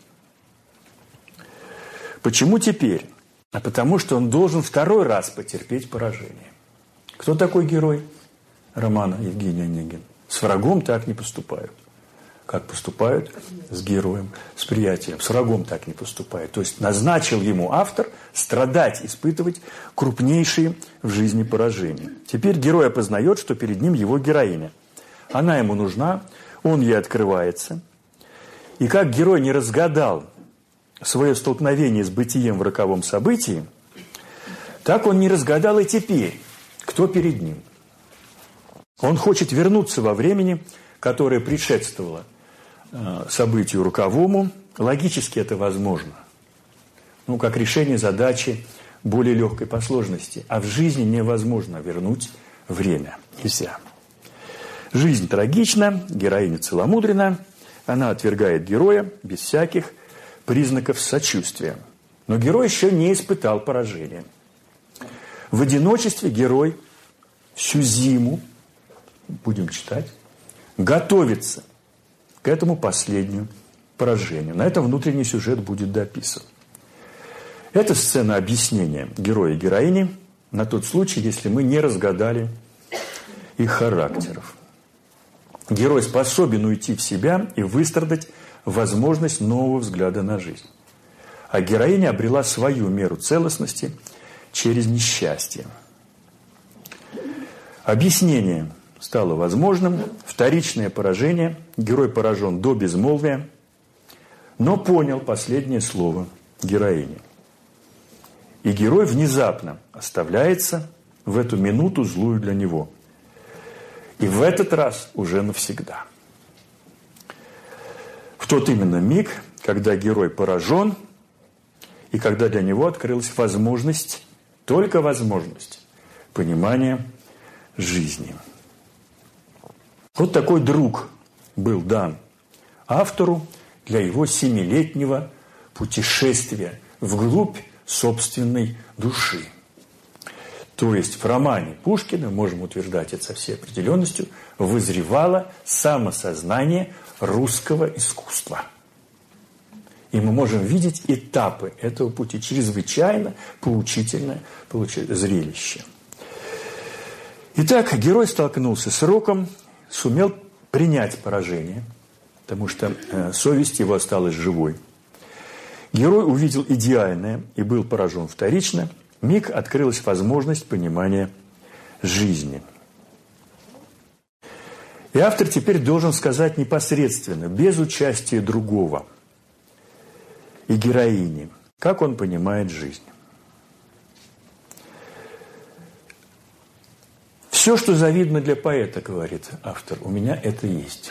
Почему теперь? А потому что он должен второй раз потерпеть поражение. Кто такой герой романа Евгений Онегин? С врагом так не поступают. Как поступают с героем, с приятелем. С врагом так не поступают. То есть назначил ему автор страдать, испытывать крупнейшие в жизни поражения. Теперь герой опознает, что перед ним его героиня. Она ему нужна, он ей открывается. И как герой не разгадал свое столкновение с бытием в роковом событии, так он не разгадал и теперь, кто перед ним. Он хочет вернуться во времени, которое предшествовало э, событию роковому. Логически это возможно. Ну, как решение задачи более легкой по сложности. А в жизни невозможно вернуть время. Нельзя. Жизнь трагична, героиня целомудренна, она отвергает героя без всяких признаков сочувствия. Но герой еще не испытал поражения. В одиночестве герой всю зиму, будем читать, готовится к этому последнему поражению. На это внутренний сюжет будет дописан. Это сцена объяснения героя и героини на тот случай, если мы не разгадали их характеров. Герой способен уйти в себя и выстрадать возможность нового взгляда на жизнь. А героиня обрела свою меру целостности через несчастье. Объяснение стало возможным, вторичное поражение, герой поражен до безмолвия, но понял последнее слово героини. И герой внезапно оставляется в эту минуту злую для него. И в этот раз уже навсегда. В тот именно миг, когда герой поражен, и когда для него открылась возможность, только возможность понимания жизни. Вот такой друг был дан автору для его семилетнего путешествия вглубь собственной души. То есть в романе Пушкина, можем утверждать это со всей определенностью, вызревало самосознание русского искусства. И мы можем видеть этапы этого пути. Чрезвычайно поучительное зрелище. Итак, герой столкнулся с роком, сумел принять поражение, потому что э, совесть его осталась живой. Герой увидел идеальное и был поражен вторично. Миг открылась возможность понимания жизни. И автор теперь должен сказать непосредственно, без участия другого и героини, как он понимает жизнь. Все, что завидно для поэта, говорит автор, у меня это есть.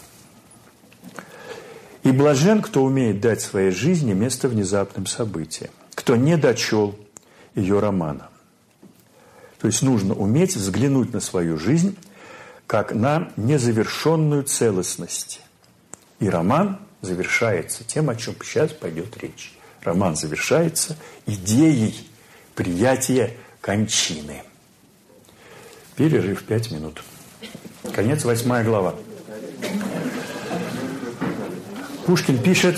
И блажен, кто умеет дать своей жизни место внезапным событиям, кто не дочел ее романа. То есть нужно уметь взглянуть на свою жизнь как на незавершенную целостность. И роман завершается тем, о чем сейчас пойдет речь. Роман завершается идеей приятия кончины. Перерыв пять минут. Конец восьмая глава. Пушкин пишет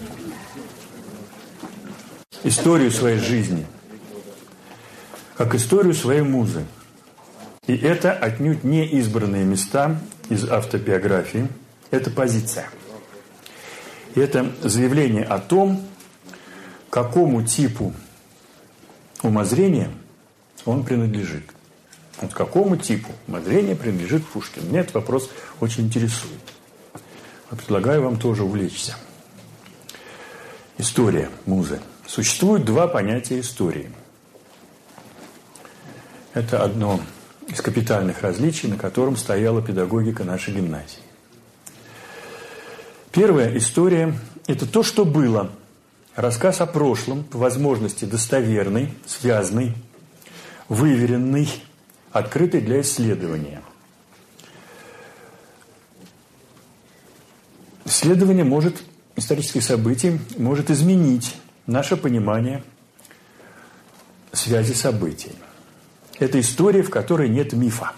историю своей жизни как историю своей музы. И это отнюдь не избранные места из автобиографии. Это позиция. И это заявление о том, какому типу умозрения он принадлежит. Вот какому типу умозрения принадлежит Пушкин. Меня этот вопрос очень интересует. Я предлагаю вам тоже увлечься. История музы. Существует два понятия истории. Это одно из капитальных различий, на котором стояла педагогика нашей гимназии. Первая история – это то, что было. Рассказ о прошлом, по возможности достоверный, связанный, выверенный, открытый для исследования. Исследование может, исторических событий может изменить наше понимание связи событий. Это история, в которой нет мифа.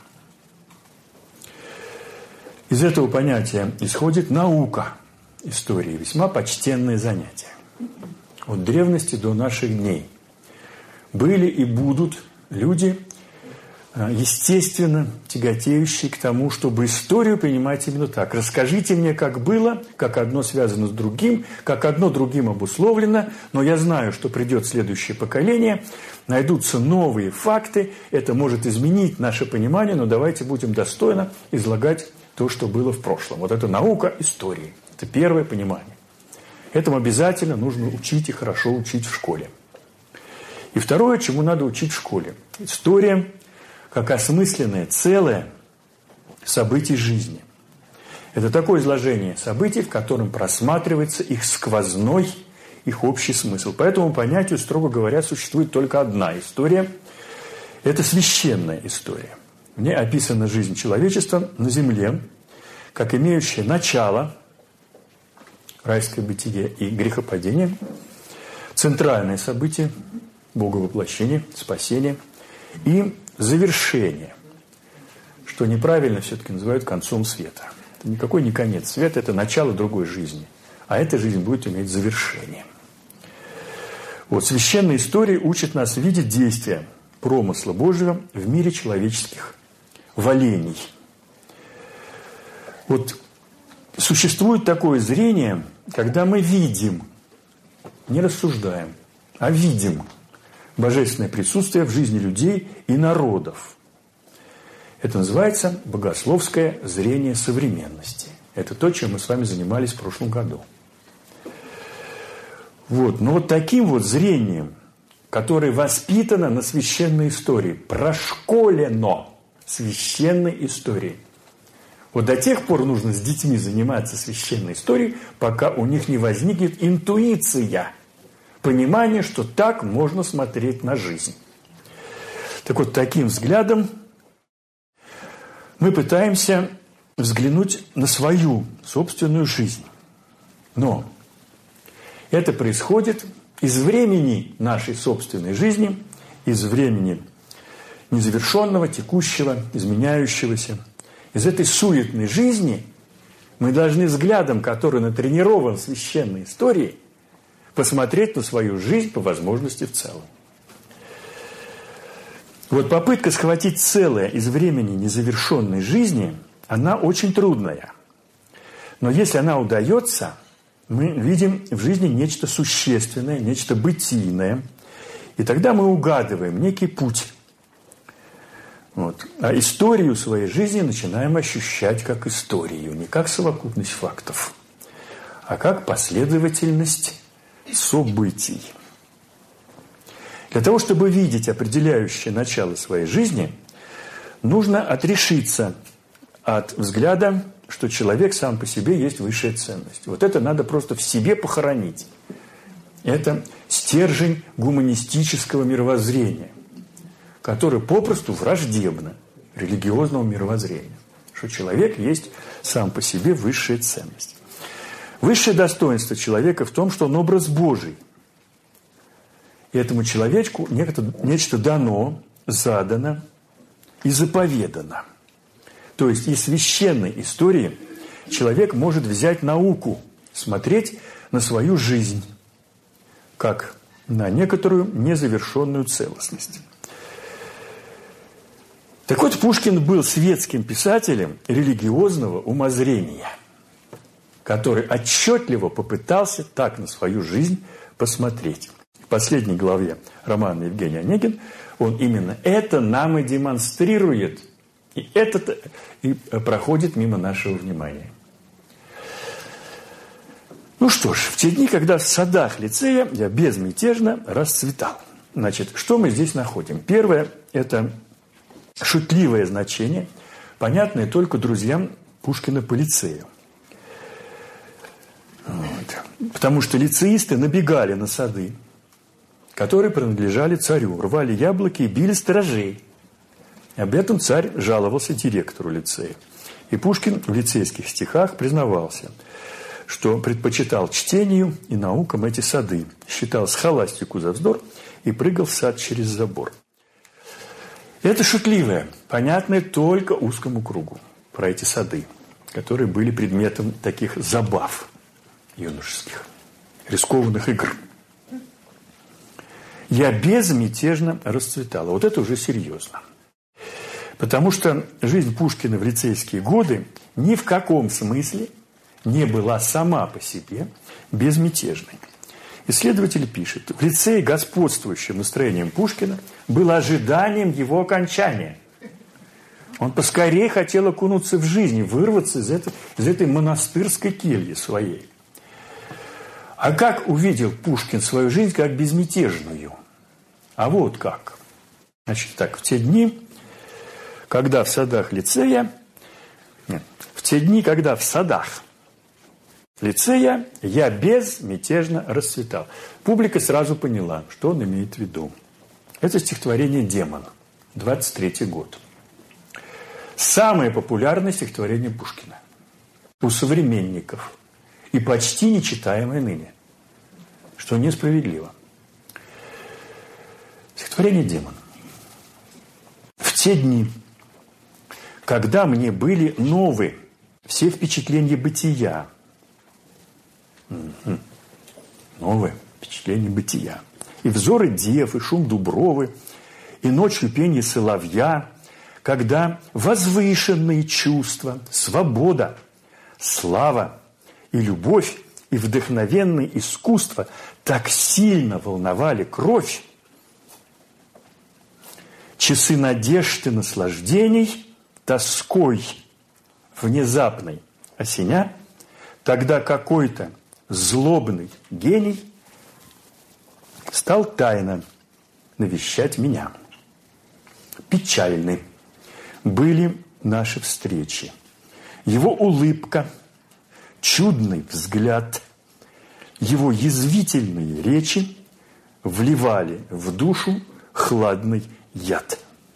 Из этого понятия исходит наука истории, весьма почтенное занятие. От древности до наших дней были и будут люди, естественно, тяготеющие к тому, чтобы историю принимать именно так. Расскажите мне, как было, как одно связано с другим, как одно другим обусловлено, но я знаю, что придет следующее поколение, найдутся новые факты, это может изменить наше понимание, но давайте будем достойно излагать то, что было в прошлом. Вот это наука истории. Это первое понимание. Этому обязательно нужно учить и хорошо учить в школе. И второе, чему надо учить в школе. История как осмысленное целое событий жизни. Это такое изложение событий, в котором просматривается их сквозной, их общий смысл. По этому понятию, строго говоря, существует только одна история. Это священная история. В ней описана жизнь человечества на земле, как имеющая начало, райское бытие и грехопадение, центральное событие, боговоплощение, спасение и завершение, что неправильно все-таки называют концом света. Это никакой не конец света, это начало другой жизни. А эта жизнь будет иметь завершение. Вот священная история учит нас видеть действия промысла Божьего в мире человеческих волений. Вот существует такое зрение, когда мы видим, не рассуждаем, а видим божественное присутствие в жизни людей и народов. Это называется богословское зрение современности. Это то, чем мы с вами занимались в прошлом году. Вот. Но вот таким вот зрением, которое воспитано на священной истории, прошколено священной историей. Вот до тех пор нужно с детьми заниматься священной историей, пока у них не возникнет интуиция, понимание, что так можно смотреть на жизнь. Так вот, таким взглядом мы пытаемся взглянуть на свою собственную жизнь. Но это происходит из времени нашей собственной жизни, из времени незавершенного, текущего, изменяющегося. Из этой суетной жизни мы должны взглядом, который натренирован в священной истории, посмотреть на свою жизнь по возможности в целом. Вот попытка схватить целое из времени незавершенной жизни, она очень трудная. Но если она удается, мы видим в жизни нечто существенное, нечто бытийное, и тогда мы угадываем некий путь. Вот. А историю своей жизни начинаем ощущать как историю, не как совокупность фактов, а как последовательность событий. Для того, чтобы видеть определяющее начало своей жизни, нужно отрешиться от взгляда, что человек сам по себе есть высшая ценность. Вот это надо просто в себе похоронить. Это стержень гуманистического мировоззрения, которое попросту враждебно религиозному мировоззрению, что человек есть сам по себе высшая ценность. Высшее достоинство человека в том, что он образ Божий. И этому человечку нечто, нечто дано, задано и заповедано. То есть из священной истории человек может взять науку, смотреть на свою жизнь, как на некоторую незавершенную целостность. Так вот, Пушкин был светским писателем религиозного умозрения, который отчетливо попытался так на свою жизнь посмотреть. В последней главе романа Евгений Онегин он именно это нам и демонстрирует. И это и проходит мимо нашего внимания. Ну что ж, в те дни, когда в садах лицея я безмятежно расцветал. Значит, что мы здесь находим? Первое – это шутливое значение, понятное только друзьям Пушкина по лицею. Вот. Потому что лицеисты набегали на сады, которые принадлежали царю, рвали яблоки и били сторожей. Об этом царь жаловался директору лицея. И Пушкин в лицейских стихах признавался, что предпочитал чтению и наукам эти сады, считал схоластику за вздор и прыгал в сад через забор. Это шутливое, понятное только узкому кругу про эти сады, которые были предметом таких забав юношеских, рискованных игр. Я безмятежно расцветала. Вот это уже серьезно. Потому что жизнь Пушкина в лицейские годы ни в каком смысле не была сама по себе безмятежной. Исследователь пишет, в лицее господствующим настроением Пушкина было ожиданием его окончания. Он поскорее хотел окунуться в жизнь, вырваться из этой, из этой монастырской кельи своей. А как увидел Пушкин свою жизнь как безмятежную? А вот как. Значит, так, в те дни, когда в садах лицея, нет, в те дни, когда в садах лицея я безмятежно расцветал. Публика сразу поняла, что он имеет в виду. Это стихотворение «Демон», двадцать третий год. самое популярное стихотворение Пушкина у современников и почти нечитаемое ныне, что несправедливо. Стихотворение «Демон». В те дни, когда мне были новы все впечатления бытия, угу. новые впечатления бытия, и взоры дев, и шум дубровы, и ночью пение соловья, когда возвышенные чувства, свобода, слава и любовь, и вдохновенное искусство так сильно волновали кровь, часы надежд и наслаждений тоской внезапной осеня, тогда какой-то злобный гений стал тайно навещать меня. Печальны были наши встречи. Его улыбка, чудный взгляд, его язвительные речи вливали в душу хладный яд.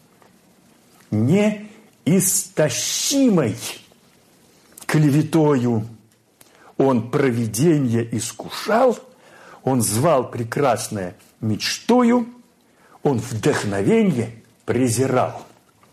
Неистощимой клеветою он провиденье искушал, он звал прекрасное мечтою, он вдохновенье презирал.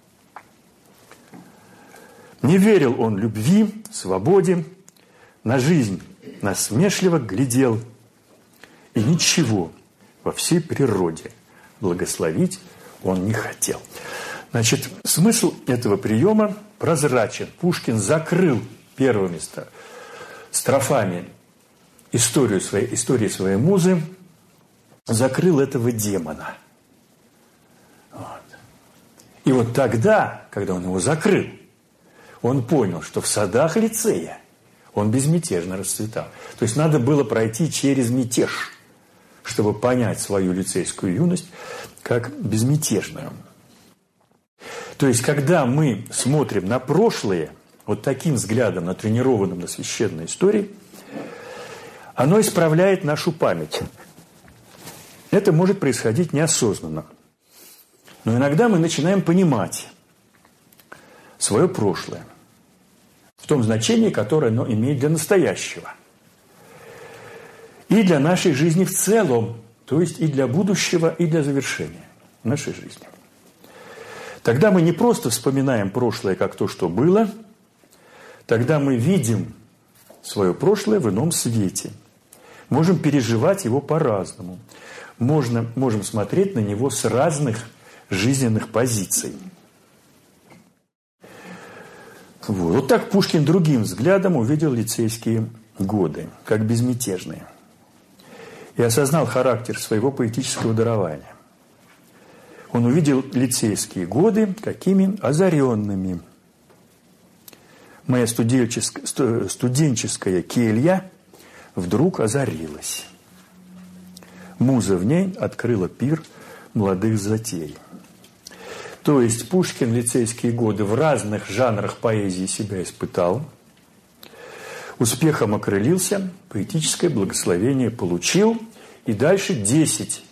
Не верил он любви, свободе, на жизнь насмешливо глядел, и ничего во всей природе благословить он не хотел. Значит, смысл этого приема прозрачен. Пушкин закрыл первыми строфами историю своей, истории своей музы, закрыл этого демона. Вот. И вот тогда, когда он его закрыл, он понял, что в садах лицея он безмятежно расцветал. То есть надо было пройти через мятеж, чтобы понять свою лицейскую юность как безмятежную. То есть, когда мы смотрим на прошлое, вот таким взглядом, натренированным на священной истории, оно исправляет нашу память. Это может происходить неосознанно. Но иногда мы начинаем понимать свое прошлое в том значении, которое оно имеет для настоящего. И для нашей жизни в целом, то есть и для будущего, и для завершения нашей жизни. Тогда мы не просто вспоминаем прошлое как то, что было, тогда мы видим свое прошлое в ином свете. Можем переживать его по-разному. Можно, можем смотреть на него с разных жизненных позиций. Вот. Вот так Пушкин другим взглядом увидел лицейские годы, как безмятежные. И осознал характер своего поэтического дарования. Он увидел лицейские годы какими озаренными. Моя студенческая, студенческая келья вдруг озарилась. Муза в ней открыла пир молодых затей. То есть Пушкин лицейские годы в разных жанрах поэзии себя испытал, успехом окрылился, поэтическое благословение получил, и дальше десять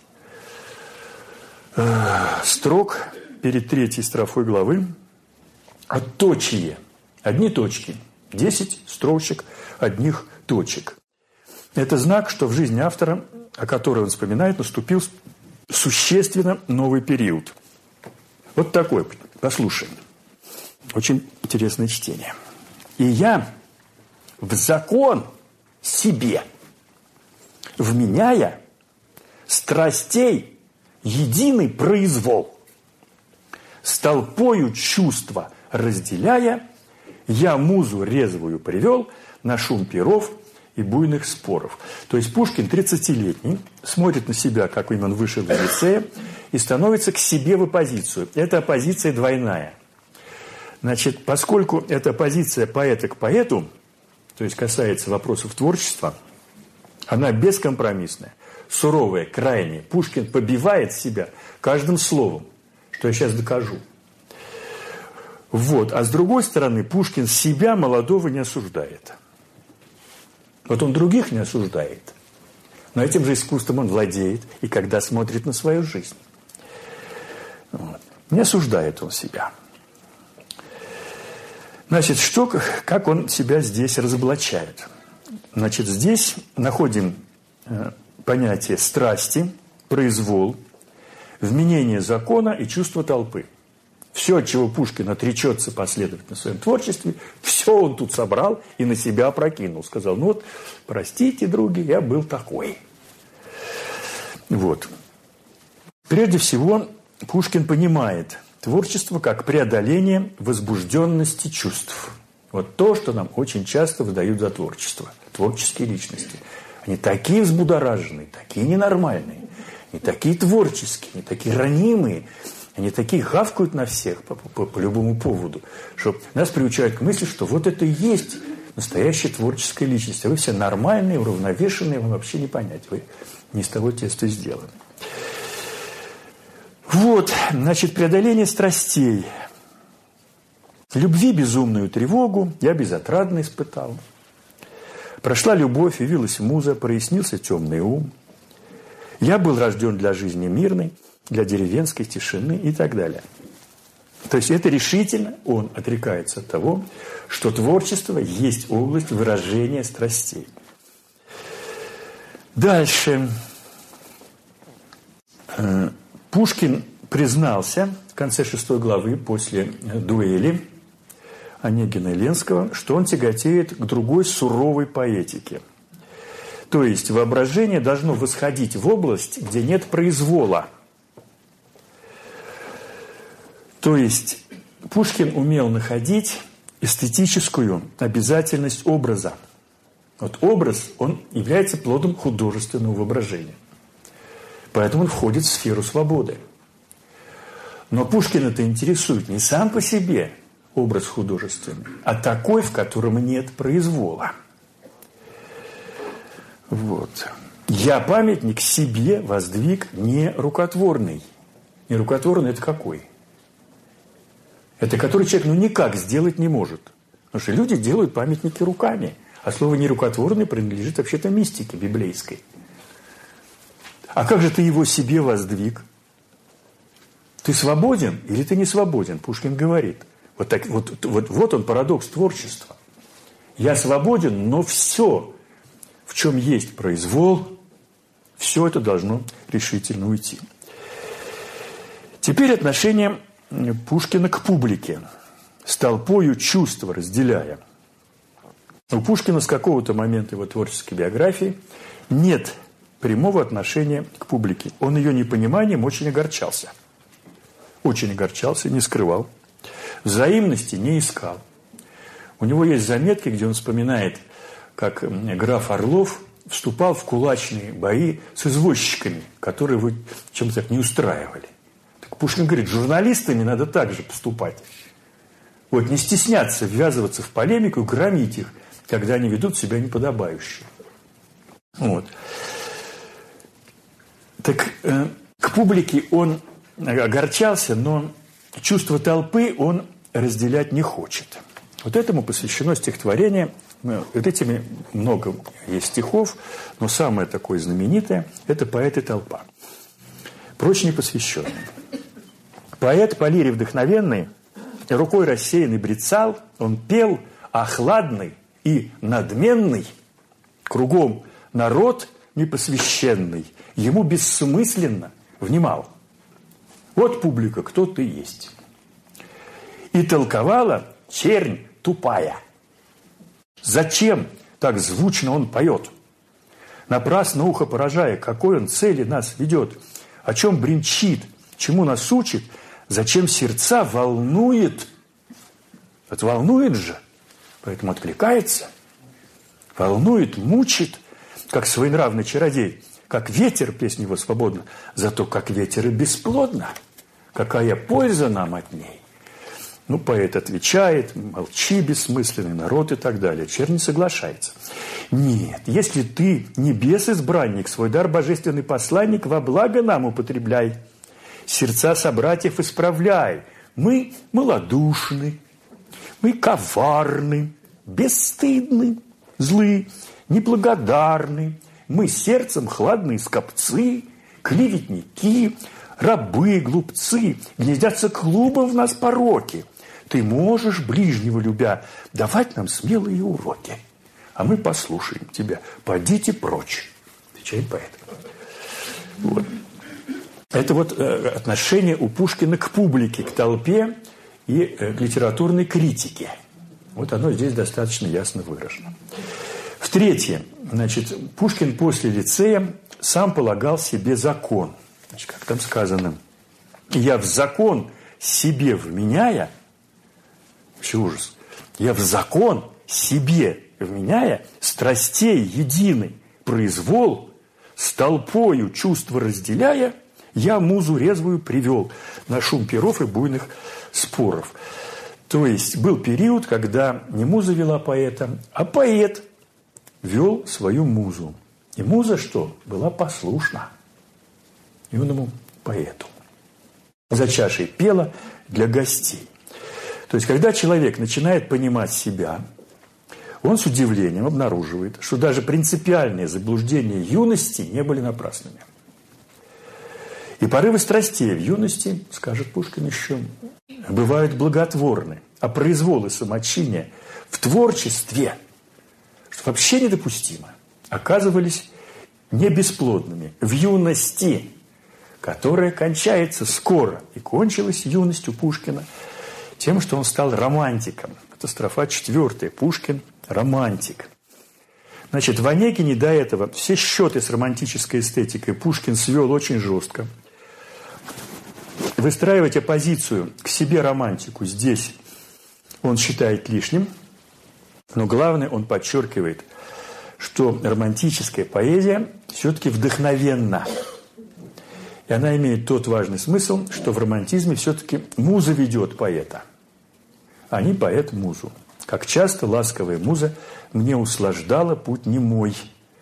э, строк перед третьей строфой главы отточие, одни точки, десять строчек одних точек. Это знак, что в жизни автора, о которой он вспоминает, наступил существенно новый период. Вот такой, послушаем. Очень интересное чтение. «И я в закон себе, вменяя страстей единый произвол, с толпою чувства разделяя, я музу резвую привел на шум перов и буйных споров». То есть Пушкин, тридцатилетний, смотрит на себя, как именно он вышел из лицея, и становится к себе в оппозицию. Эта оппозиция двойная. Значит, поскольку эта позиция поэта к поэту, то есть касается вопросов творчества, она бескомпромиссная, суровая, крайняя. Пушкин побивает себя каждым словом, что я сейчас докажу. Вот. А с другой стороны, Пушкин себя молодого не осуждает. Вот он других не осуждает. Но этим же искусством он владеет, и когда смотрит на свою жизнь. Вот. Не осуждает он себя. Значит, что, как он себя здесь разоблачает? Значит, здесь находим э, понятие страсти, произвол, вменение закона и чувство толпы. Все, от чего Пушкин отречется последовательно в своем творчестве, все он тут собрал и на себя опрокинул. Сказал, ну вот, простите, други, я был такой. Вот. Прежде всего, Пушкин понимает творчество как преодоление возбужденности чувств. Вот то, что нам очень часто выдают за творчество. Творческие личности. Они такие взбудораженные, такие ненормальные, не такие творческие, не такие ранимые. Они такие гавкают на всех по, по, по любому поводу, что нас приучают к мысли, что вот это и есть настоящая творческая личность. А вы все нормальные, уравновешенные, вам вообще не понять. Вы не из того теста сделаны. Вот, значит, преодоление страстей. Любви безумную тревогу я безотрадно испытал. Прошла любовь, явилась муза, прояснился темный ум. Я был рожден для жизни мирной, для деревенской тишины и так далее. То есть это решительно он отрекается от того, что творчество есть область выражения страстей. Дальше. Пушкин признался в конце шестой главы после дуэли Онегина и Ленского, что он тяготеет к другой суровой поэтике. То есть воображение должно восходить в область, где нет произвола. То есть Пушкин умел находить эстетическую обязательность образа. Вот образ, он является плодом художественного воображения. Поэтому он входит в сферу свободы. Но Пушкина-то интересует не сам по себе образ художественный, а такой, в котором нет произвола. Вот. Я памятник себе воздвиг не рукотворный. Не рукотворный – это какой? Это который человек ну никак сделать не может. Потому что люди делают памятники руками. А слово «нерукотворный» принадлежит вообще-то мистике библейской. А как же ты его себе воздвиг? Ты свободен или ты не свободен? Пушкин говорит. Вот, так, вот, вот, вот он парадокс творчества. Я свободен, но все, в чем есть произвол, все это должно решительно уйти. Теперь отношение Пушкина к публике, с толпою чувства разделяя. У Пушкина с какого-то момента его творческой биографии нет прямого отношения к публике. Он ее непониманием очень огорчался. Очень огорчался, не скрывал. Взаимности не искал. У него есть заметки, где он вспоминает, как граф Орлов вступал в кулачные бои с извозчиками, которые его чем-то так не устраивали. Так Пушкин говорит, с журналистами надо так же поступать. Вот, не стесняться ввязываться в полемику, громить их, когда они ведут себя неподобающе. Вот. Так э, к публике он огорчался, но чувство толпы он разделять не хочет. Вот этому посвящено стихотворение. Вот этими много есть стихов, но самое такое знаменитое – это «Поэт и толпа». Прочь не посвященный. Поэт по лире вдохновенный, рукой рассеянный брецал, он пел, охладный и надменный, кругом народ непосвященный, ему бессмысленно внимал. Вот публика, кто ты есть. И толковала чернь тупая. Зачем так звучно он поет? Напрасно ухо поражая, какой он цели нас ведет, о чем бренчит, чему нас учит, зачем сердца волнует. Это волнует же, поэтому откликается. Волнует, мучит, как своенравный чародей. Как ветер, песня его свободна, зато как ветер и бесплодно. Какая польза нам от ней? Ну, поэт отвечает, молчи, бессмысленный народ и так далее. Чернь не соглашается. Нет, если ты небес избранник, свой дар божественный посланник во благо нам употребляй. Сердца собратьев исправляй. Мы малодушны, мы коварны, бесстыдны, злы, неблагодарны. Мы сердцем хладные скопцы, клеветники, рабы, глупцы. Гнездятся клубом в нас пороки. ты можешь, ближнего любя, давать нам смелые уроки, а мы послушаем тебя. Подите прочь, отвечает поэт. Вот. Это вот э, отношение у Пушкина к публике, к толпе и э, к литературной критике. Вот оно здесь достаточно ясно выражено. В-третьих, значит, Пушкин после лицея сам полагал себе закон. Значит, как там сказано, я в закон себе вменяя, вообще ужас, я в закон себе вменяя страстей единый произвол, с толпою чувства разделяя, я музу резвую привел на шум перов и буйных споров. То есть был период, когда не муза вела поэта, а поэт вел свою музу. И муза что? Была послушна юному поэту. За чашей пела для гостей. То есть, когда человек начинает понимать себя, он с удивлением обнаруживает, что даже принципиальные заблуждения юности не были напрасными. И порывы страстей в юности, скажет Пушкин еще, бывают благотворны, а произволы самочиния в творчестве, что вообще недопустимо, оказывались не бесплодными в юности, которая кончается скоро. И кончилась юность у Пушкина тем, что он стал романтиком. Это строфа четвертая. Пушкин – романтик. Значит, в Онегине до этого все счеты с романтической эстетикой Пушкин свел очень жестко. Выстраивать оппозицию к себе романтику здесь он считает лишним, но главное, он подчеркивает, что романтическая поэзия все-таки вдохновенна. И она имеет тот важный смысл, что в романтизме все-таки муза ведет поэта, а не поэт музу. Как часто ласковая муза мне услаждала путь немой.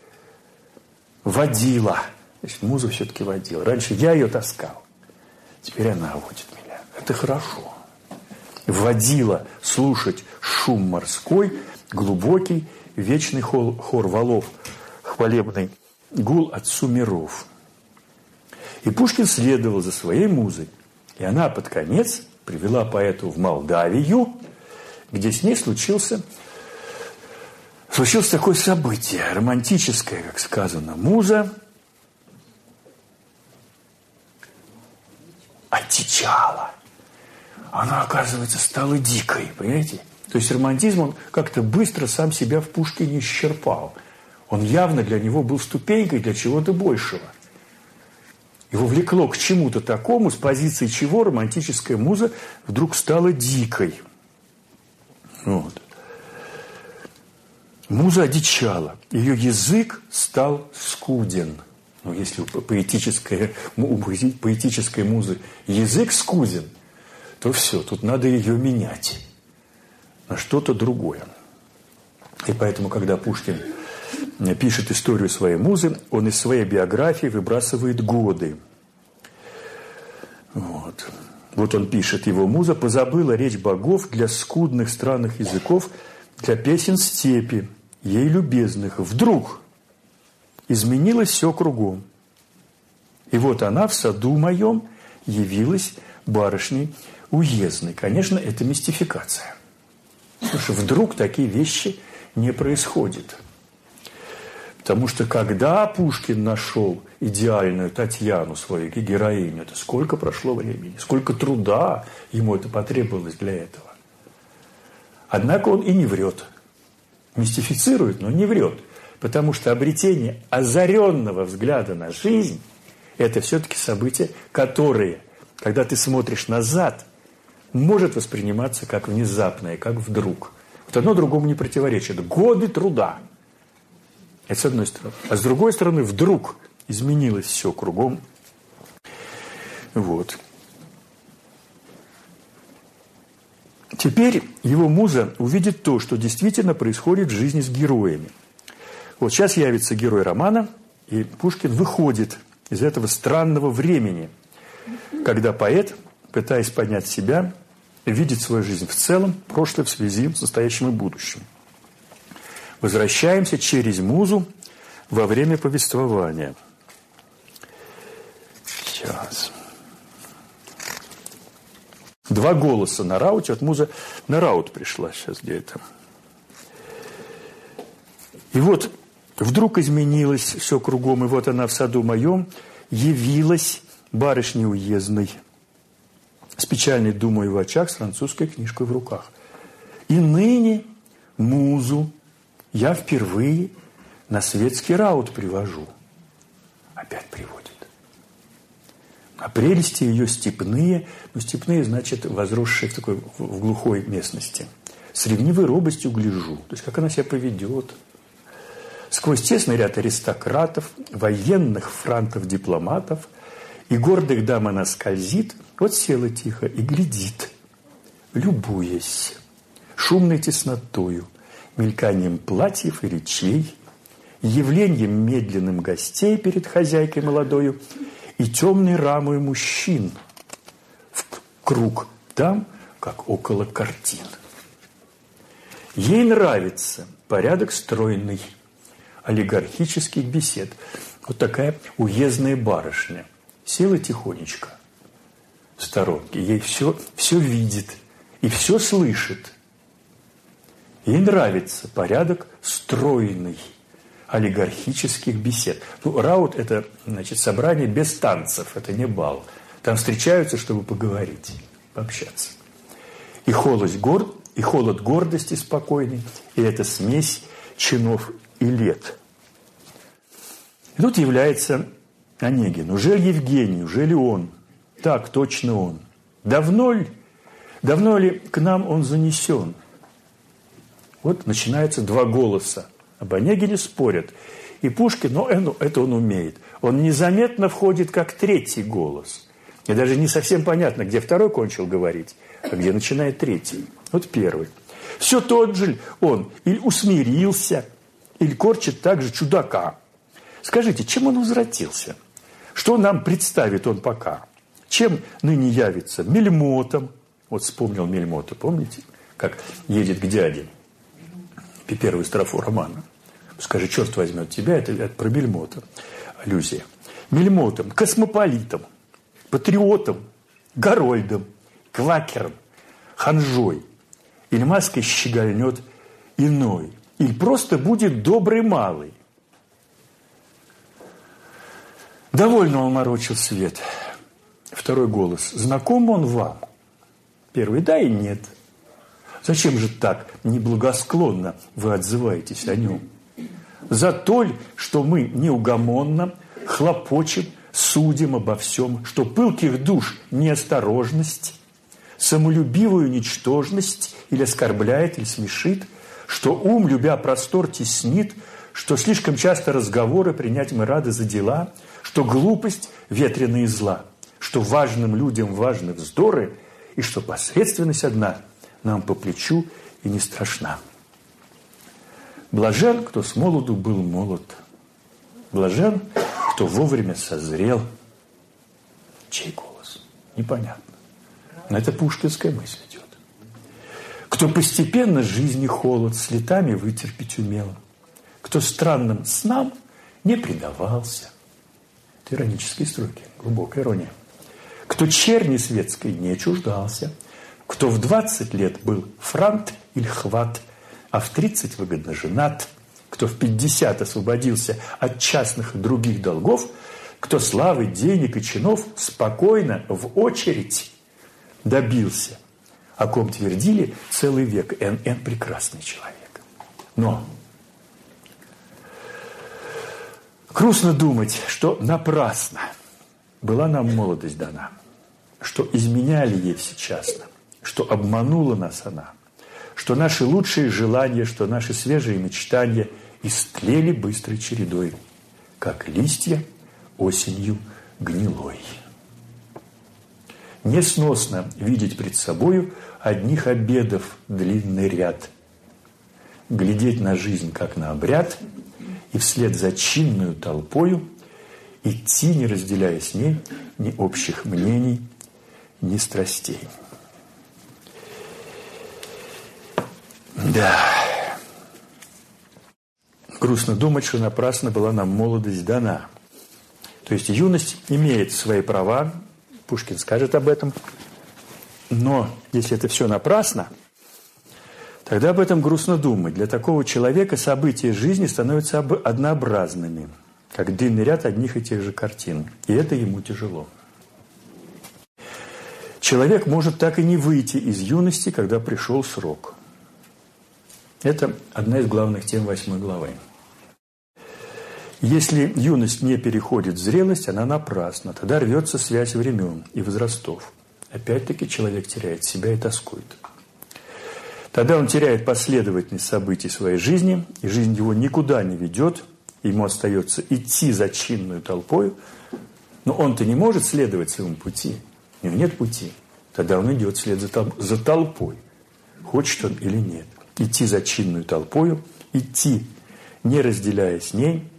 Водила. Значит, муза все-таки водила. Раньше я ее таскал. Теперь она водит меня. Это хорошо. Водила слушать шум морской, глубокий, вечный хор, хор валов, хвалебный гул отцу миров. И Пушкин следовал за своей музой. И она под конец привела поэту в Молдавию, где с ней случился, случилось такое событие, романтическое, как сказано. Муза одичала. Она, оказывается, стала дикой, понимаете? То есть романтизм, он как-то быстро сам себя в Пушкине исчерпал. Он явно для него был ступенькой для чего-то большего. Его влекло к чему-то такому, с позиции чего романтическая муза вдруг стала дикой. Вот. Муза одичала. Ее язык стал скуден. Ну, если у поэтической, у поэтической музы язык скуден, то все, тут надо ее менять на что-то другое. И поэтому, когда Пушкин пишет историю своей музы, он из своей биографии выбрасывает годы. Вот. Вот он пишет, его муза позабыла речь богов для скудных странных языков, для песен степи, ей любезных. Вдруг изменилось все кругом. И вот она в саду моем явилась барышней уездной. Конечно, это мистификация. Слушай, вдруг такие вещи не происходят. Потому что когда Пушкин нашел идеальную Татьяну, свою героиню, это сколько прошло времени, сколько труда ему это потребовалось для этого. Однако он и не врет. Мистифицирует, но не врет. Потому что обретение озаренного взгляда на жизнь – это все-таки событие, которое, когда ты смотришь назад, может восприниматься как внезапное, как вдруг. Вот одно другому не противоречит. Годы труда. Это с одной стороны. А с другой стороны, вдруг изменилось все кругом. Вот. Теперь его муза увидит то, что действительно происходит в жизни с героями. Вот сейчас явится герой романа, и Пушкин выходит из этого странного времени, когда поэт, пытаясь понять себя, видит свою жизнь в целом, прошлое в связи с настоящим и будущим. Возвращаемся через музу во время повествования. Сейчас. Два голоса на рауте. Вот муза на раут пришла сейчас где-то. И вот вдруг изменилось все кругом, и вот она в саду моем явилась барышней уездной, с печальной думой в очах, с французской книжкой в руках. И ныне музу я впервые на светский раут привожу. Опять приводит. А прелести ее степные, ну, степные, значит, возросшие в такой, в глухой местности. С ревнивой робостью гляжу, то есть, как она себя поведет. Сквозь тесный ряд аристократов, военных франтов-дипломатов и гордых дам она скользит, вот села тихо и глядит, любуясь шумной теснотою, мельканием платьев и речей, явлением медленным гостей перед хозяйкой молодою и темной рамой мужчин в круг там, как около картин. Ей нравится порядок стройный олигархических бесед. Вот такая уездная барышня. Села тихонечко в сторонке. Ей все, все видит и все слышит. Ей нравится порядок стройный олигархических бесед. Ну, раут – это, значит, собрание без танцев, это не бал. Там встречаются, чтобы поговорить, пообщаться. И холод, гор... и холод гордости спокойный, и эта смесь чинов и лет. И тут является Онегин. Уже Евгений, уже ли он? Так, точно он. Давно ли, давно ли к нам он занесен? Вот начинаются два голоса. Об Онегине спорят. И Пушкин, ну, это он умеет. Он незаметно входит, как третий голос. И даже не совсем понятно, где второй кончил говорить, а где начинает третий. Вот первый. Все тот же он или усмирился, или корчит также чудака. Скажите, чем он возвратился? Что нам представит он пока? Чем ныне явится? Мельмотом. Вот вспомнил Мельмота, помните? Как едет к дяде. Первую строфу романа. Скажи, черт возьмет тебя, это, это про Мельмота. Аллюзия. Мельмотом, космополитом, патриотом, Гарольдом, квакером, ханжой. Или маской щегольнет иной. Или просто будет добрый малый. Довольно он морочил свет. Второй голос. Знаком он вам? Первый. Да и нет. Зачем же так неблагосклонно вы отзываетесь о нем? За то ли, что мы неугомонно хлопочем, судим обо всем, что пылких душ неосторожность, самолюбивую ничтожность или оскорбляет, или смешит, что ум, любя простор, теснит, что слишком часто разговоры принять мы рады за дела, что глупость ветреная и зла, что важным людям важны вздоры, и что посредственность одна нам по плечу и не страшна. Блажен, кто с молоду был молод. Блажен, кто вовремя созрел. Чей голос? Непонятно. Но это пушкинская мысль идет. Кто постепенно жизни холод с летами вытерпеть умел. Кто странным снам не предавался. Это иронические строки, глубокая ирония. Кто черни светской не чуждался. Кто в двадцать лет был франт или хват, а в тридцать выгодно женат. Кто в пятьдесят освободился от частных и других долгов. Кто славы, денег и чинов спокойно в очередь добился. О ком твердили целый век. Н Н прекрасный человек. Но грустно думать, что напрасно была нам молодость дана, что изменяли ей всечасно, что обманула нас она, что наши лучшие желания, что наши свежие мечтания истлели быстрой чередой, как листья осенью гнилой. Несносно видеть пред собою одних обедов длинный ряд, глядеть на жизнь, как на обряд, и вслед за чинную толпою идти, не разделяя с ней ни общих мнений, ни страстей. Да. Грустно думать, что напрасно была нам молодость дана. То есть юность имеет свои права, Пушкин скажет об этом, Но если это все напрасно, тогда об этом грустно думать. Для такого человека события жизни становятся однообразными, как длинный ряд одних и тех же картин. И это ему тяжело. Человек может так и не выйти из юности, когда пришел срок. Это одна из главных тем восьмой главы. Если юность не переходит в зрелость, она напрасна. Тогда рвется связь времен и возрастов. Опять-таки человек теряет себя и тоскует. Тогда он теряет последовательность событий своей жизни, и жизнь его никуда не ведет, ему остается идти за чинную толпой, но он-то не может следовать своему пути, у него нет пути. Тогда он идет вслед за, тол- за толпой, хочет он или нет. Идти за чинную толпою, идти, не разделяя с ней,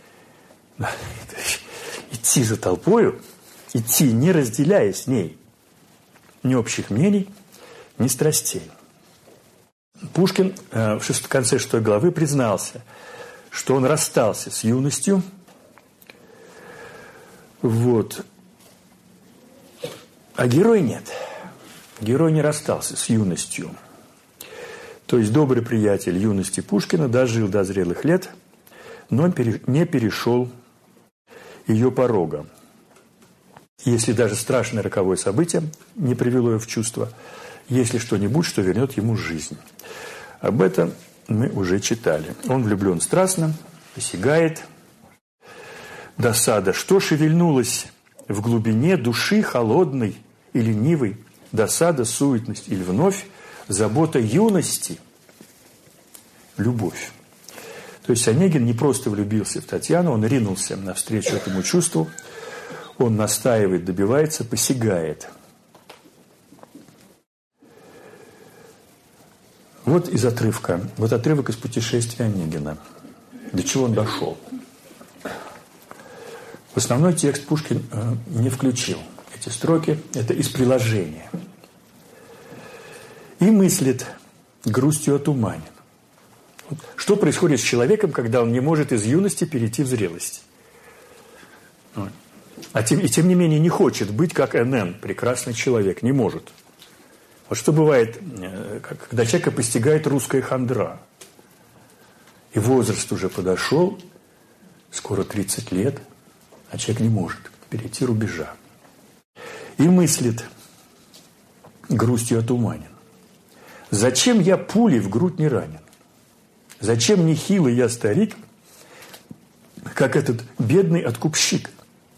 идти за толпою, идти, не разделяя с ней ни общих мнений, ни страстей. Пушкин э, в конце шестой главы признался, что он расстался с юностью, вот, а герой нет. Герой не расстался с юностью. То есть добрый приятель юности Пушкина дожил до зрелых лет, но не перешел ее порога. Если даже страшное роковое событие не привело его в чувство, есть ли что-нибудь, что вернет ему жизнь. Об этом мы уже читали. Он влюблен страстно, посягает. Досада. Что шевельнулось в глубине души холодной и ленивой? Досада, суетность или вновь забота юности? Любовь. То есть Онегин не просто влюбился в Татьяну, он ринулся навстречу этому чувству. Он настаивает, добивается, посягает. Вот из отрывка, вот отрывок из путешествия Онегина. До чего он дошел? В основной текст Пушкин э, не включил. Эти строки – это из приложения. И мыслит, грустью отуманен. Вот. Что происходит с человеком, когда он не может из юности перейти в зрелость? Вот. А тем, и тем не менее не хочет быть как эн эн, прекрасный человек, не может. Вот что бывает, когда человека постигает русская хандра. И возраст уже подошел, скоро тридцать лет, а человек не может перейти рубежа. И мыслит, грустью отуманен. Зачем я пулей в грудь не ранен? Зачем нехилый я старик, как этот бедный откупщик?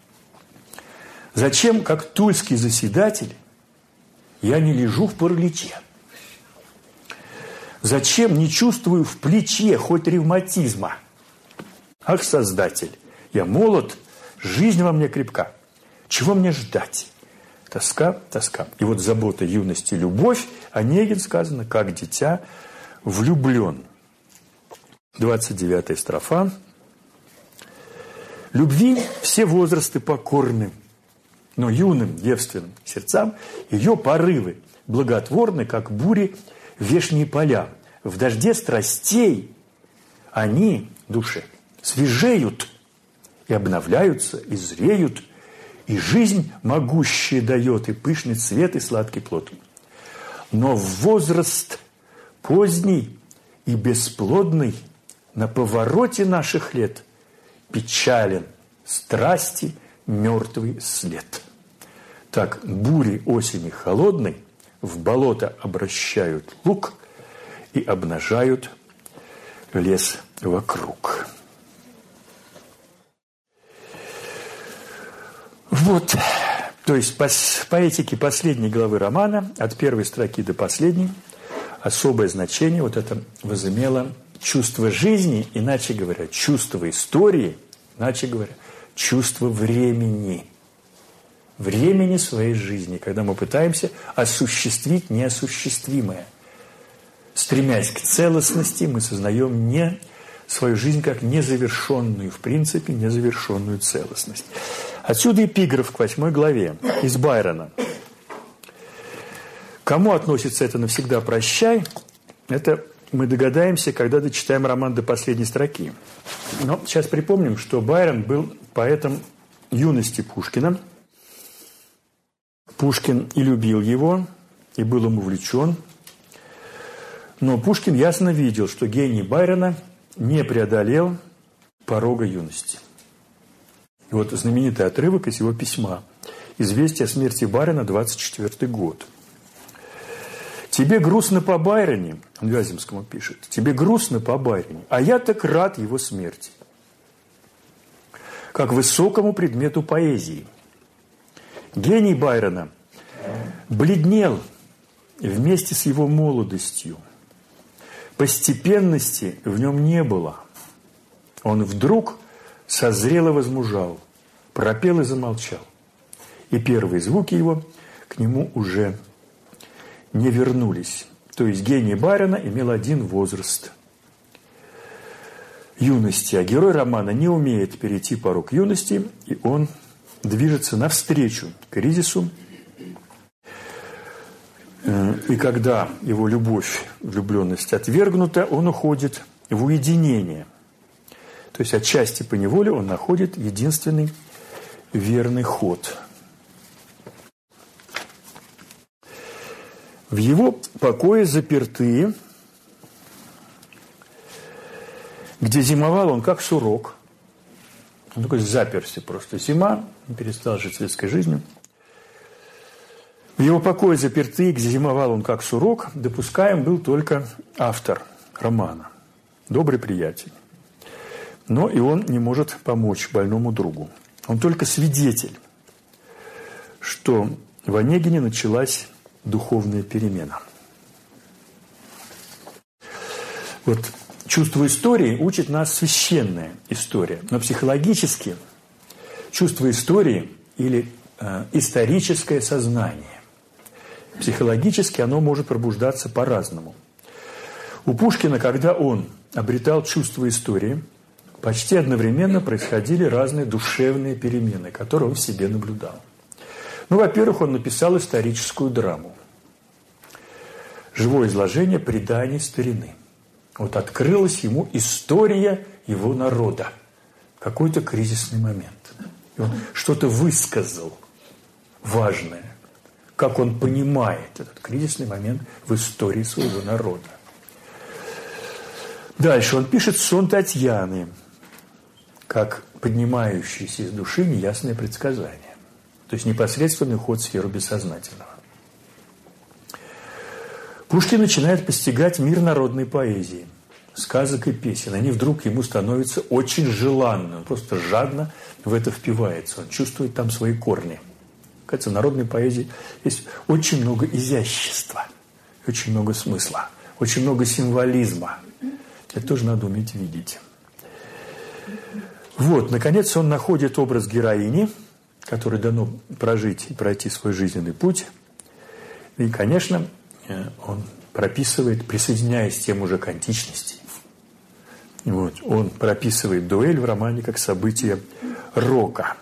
Зачем, как тульский заседатель, я не лежу в параличе? Зачем не чувствую в плече хоть ревматизма? Ах, Создатель, я молод, жизнь во мне крепка. Чего мне ждать? Тоска, тоска. И вот забота юности, любовь, Онегин сказано, как дитя влюблен. двадцать девятая строфа. Любви все возрасты покорны, но юным девственным сердцам ее порывы благотворны, как бури вешние поля. В дожде страстей они, душе, свежеют и обновляются, и зреют, и жизнь могущая дает и пышный цвет, и сладкий плод. Но в возраст поздний и бесплодный на повороте наших лет печален страсти мертвый след. Так бури осени холодной в болото обращают лук и обнажают лес вокруг. Вот, то есть по поэтике последней главы романа, от первой строки до последней, особое значение вот это возымело чувство жизни, иначе говоря, чувство истории, иначе говоря, чувство времени. Времени своей жизни, когда мы пытаемся осуществить неосуществимое. Стремясь к целостности, мы сознаем не свою жизнь как незавершенную, в принципе, незавершенную целостность. Отсюда эпиграф к восьмой главе из Байрона. Кому относится это «навсегда прощай», это мы догадаемся, когда дочитаем роман до последней строки. Но сейчас припомним, что Байрон был поэтом юности Пушкина. Пушкин и любил его, и был им увлечен. Но Пушкин ясно видел, что гений Байрона не преодолел порога юности. И вот знаменитый отрывок из его письма. «Известие о смерти Байрона, двадцать четвёртый год». «Тебе грустно по Байроне», он Вяземскому пишет, «тебе грустно по Байроне, а я так рад его смерти, как высокому предмету поэзии. Гений Байрона бледнел вместе с его молодостью. Постепенности в нем не было. Он вдруг созрел и возмужал, пропел и замолчал. И первые звуки его к нему уже не вернулись». То есть гений Байрона имел один возраст – юности, а герой романа не умеет перейти порог юности, и он движется навстречу кризису. И когда его любовь, влюбленность отвергнута, он уходит в уединение. То есть отчасти поневоле он находит единственный верный ход. В его покое запертые, где зимовал он как сурок. Он такой заперся просто. Зима, он перестал жить светской жизнью. В его покое запертые, где зимовал он как сурок, допускаем был только автор романа, добрый приятель. Но и он не может помочь больному другу. Он только свидетель, что в Онегине началась духовная перемена. Вот чувство истории учит нас священная история. Но психологически чувство истории или э, историческое сознание, психологически оно может пробуждаться по-разному. У Пушкина, когда он обретал чувство истории, почти одновременно происходили разные душевные перемены, которые он в себе наблюдал. Ну, во-первых, он написал историческую драму. Живое изложение преданий старины. Вот открылась ему история его народа. Какой-то кризисный момент. И он что-то высказал важное. Как он понимает этот кризисный момент в истории своего народа. Дальше он пишет сон Татьяны, как поднимающееся из души неясное предсказание. То есть непосредственный уход в сферу бессознательного. Пушкин начинает постигать мир народной поэзии, сказок и песен. Они вдруг ему становятся очень желанны. Он просто жадно в это впивается. Он чувствует там свои корни. Кажется, в народной поэзии есть очень много изящества, очень много смысла, очень много символизма. Это тоже надо уметь видеть. Вот, наконец, он находит образ героини, которой дано прожить и пройти свой жизненный путь. И, конечно, он прописывает, присоединяясь к тем уже к античности. Вот, он прописывает дуэль в романе как событие рока.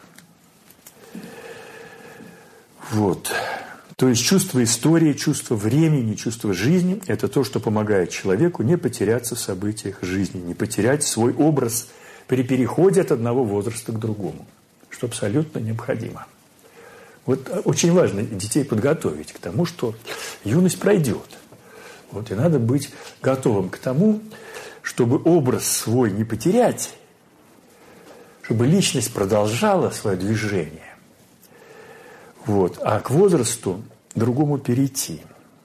Вот. То есть чувство истории, чувство времени, чувство жизни – это то, что помогает человеку не потеряться в событиях жизни, не потерять свой образ при переходе от одного возраста к другому, что абсолютно необходимо. Вот очень важно детей подготовить к тому, что юность пройдет. Вот, и надо быть готовым к тому, чтобы образ свой не потерять, чтобы личность продолжала свое движение, вот, а к возрасту другому перейти.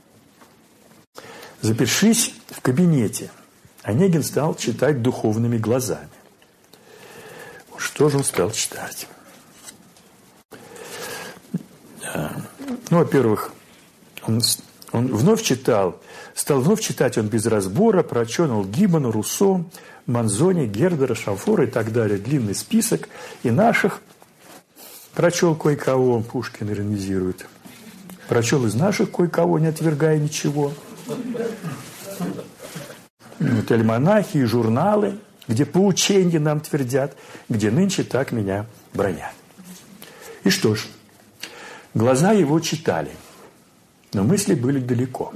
Запершись в кабинете, Онегин стал читать духовными глазами. Что же он стал читать? Ну, во-первых, он, он вновь читал, стал вновь читать он без разбора, прочел Гиббона, Руссо, Манзони, Гердера, Шамфора и так далее. Длинный список. И наших прочел кое-кого, Пушкин иронизирует. Прочел из наших кое-кого, не отвергая ничего. Вот альманахи и журналы, где поученья нам твердят, где нынче так меня бронят. И что ж, глаза его читали, но мысли были далеко.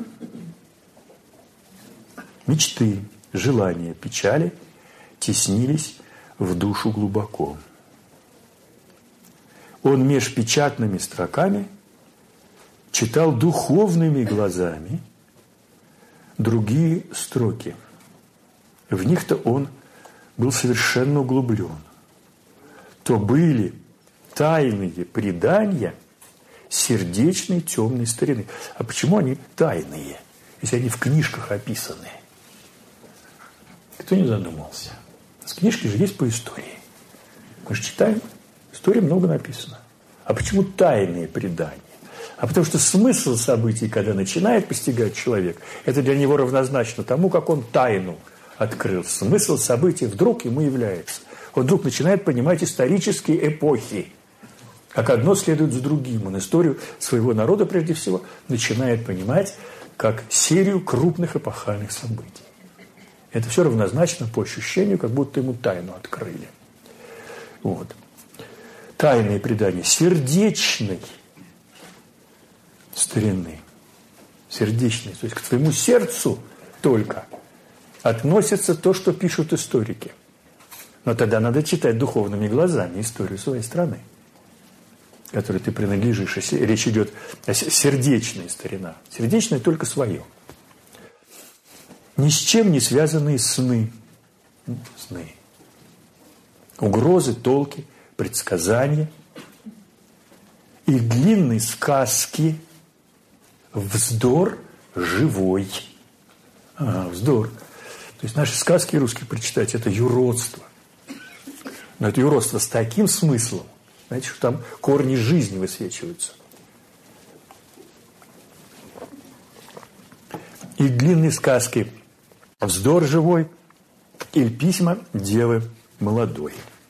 Мечты, желания, печали теснились в душу глубоко. Он меж печатными строками читал духовными глазами другие строки. В них-то он был совершенно углублен. То были тайные предания сердечной темной старины. А почему они тайные, если они в книжках описаны? Кто не задумался? С книжки же есть по истории. Мы же читаем, истории много написано. А почему тайные предания? А потому что смысл событий, когда начинает постигать человек, это для него равнозначно тому, как он тайну открыл. Смысл событий вдруг ему является. Он вдруг начинает понимать исторические эпохи, как одно следует за другим. Он историю своего народа, прежде всего, начинает понимать как серию крупных эпохальных событий. Это все равнозначно по ощущению, как будто ему тайну открыли. Вот. Тайные предания сердечной старины. Сердечной. То есть к твоему сердцу только относится то, что пишут историки. Но тогда надо читать духовными глазами историю своей страны, которой ты принадлежишь. Речь идет о сердечной старина. Сердечная только свое. Ни с чем не связанные сны. Сны. Угрозы, толки, предсказания. И длинные сказки. Вздор живой. А, вздор. То есть наши сказки русские прочитать – это юродство. Но это юродство с таким смыслом, знаете, что там корни жизни высвечиваются. И длинные сказки «Вздор живой» или «Письма девы молодой».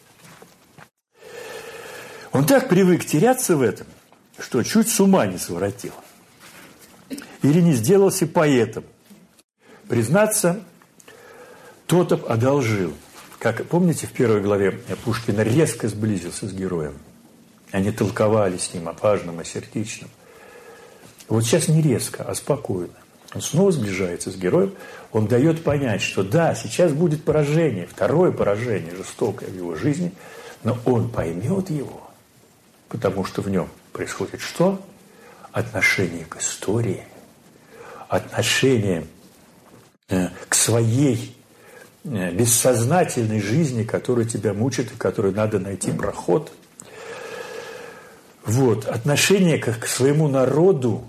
Он так привык теряться в этом, что чуть с ума не своротил. Или не сделался поэтом. Признаться, Тотоп одолжил. Как, помните, в первой главе Пушкин резко сблизился с героем. Они толковали с ним о важном, о сердечном. Вот сейчас не резко, а спокойно. Он снова сближается с героем. Он дает понять, что да, сейчас будет поражение, второе поражение, жестокое в его жизни, но он поймет его, потому что в нем происходит что? Отношение к истории, отношение э, к своей бессознательной жизни, которая тебя мучит и которой надо найти проход. Вот. Отношение к, к своему народу,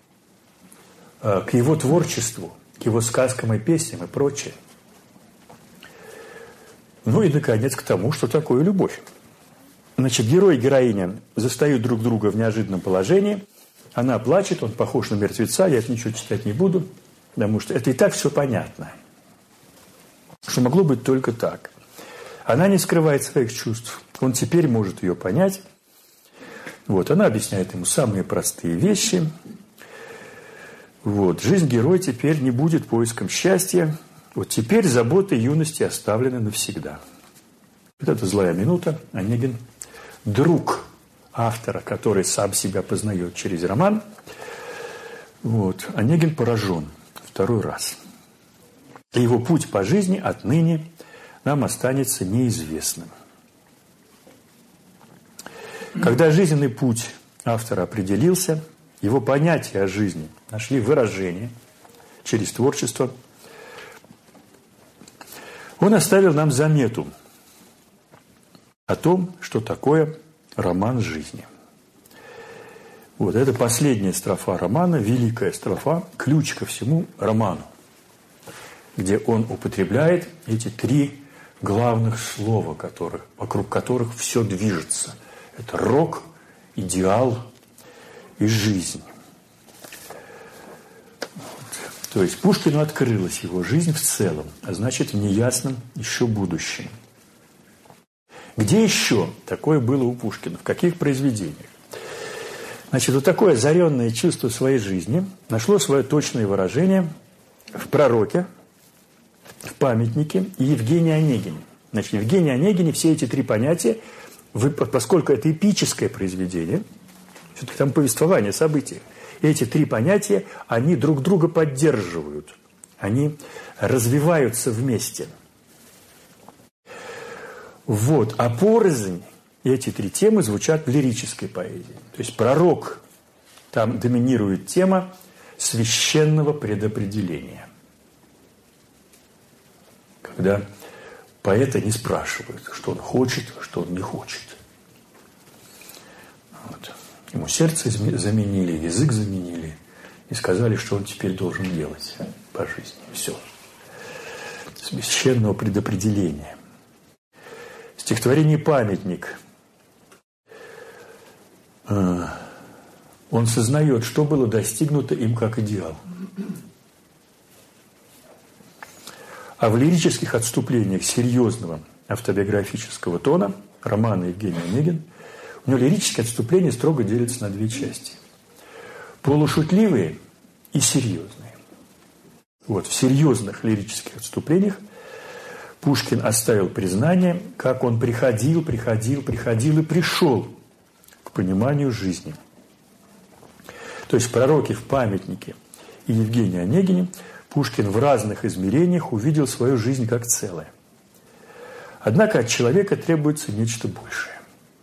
к его творчеству, к его сказкам и песням и прочее. Ну и, наконец, к тому, что такое любовь. Значит, герой и героиня застают друг друга в неожиданном положении. Она плачет, он похож на мертвеца, я это ничего читать не буду, потому что это и так все понятно. Что могло быть только так. Она не скрывает своих чувств. Он теперь может ее понять. Вот, она объясняет ему самые простые вещи. Вот, жизнь героя теперь не будет поиском счастья. Вот теперь заботы юности оставлены навсегда. Вот это «Злая минута». Онегин, друг автора, который сам себя познает через роман. Вот, Онегин поражен второй раз. И его путь по жизни отныне нам останется неизвестным. Когда жизненный путь автора определился, его понятия о жизни нашли выражение через творчество, он оставил нам замету о том, что такое роман жизни. Вот это последняя строфа романа, великая строфа, ключ ко всему роману, где он употребляет эти три главных слова, которых, вокруг которых все движется. Это рок, идеал и жизнь. Вот. То есть Пушкину открылась его жизнь в целом, а значит в неясном еще будущем. Где еще такое было у Пушкина? В каких произведениях? Значит, вот такое озаренное чувство своей жизни нашло свое точное выражение в «Пророке», в «Памятнике» и Евгении Онегине. Значит, в Евгении Онегине все эти три понятия, поскольку это эпическое произведение, все-таки там повествование событий, эти три понятия, они друг друга поддерживают, они развиваются вместе. Вот, а порознь эти три темы звучат в лирической поэзии. То есть «Пророк» Там доминирует тема священного предопределения. Когда поэта не спрашивают, что он хочет, что он не хочет. Вот. Ему сердце заменили, язык заменили и сказали, что он теперь должен делать по жизни. Все. Священного предопределения. Стихотворение «Памятник». Он сознает, что было достигнуто им как идеал. А в лирических отступлениях серьезного автобиографического тона романа Евгения Онегин у него лирические отступления строго делятся на две части. Полушутливые и серьезные. Вот, в серьезных лирических отступлениях Пушкин оставил признание, как он приходил, приходил, приходил и пришел к пониманию жизни. То есть в «Пророке», в «Памятнике» и Евгении Онегине Пушкин в разных измерениях увидел свою жизнь как целое. Однако от человека требуется нечто большее.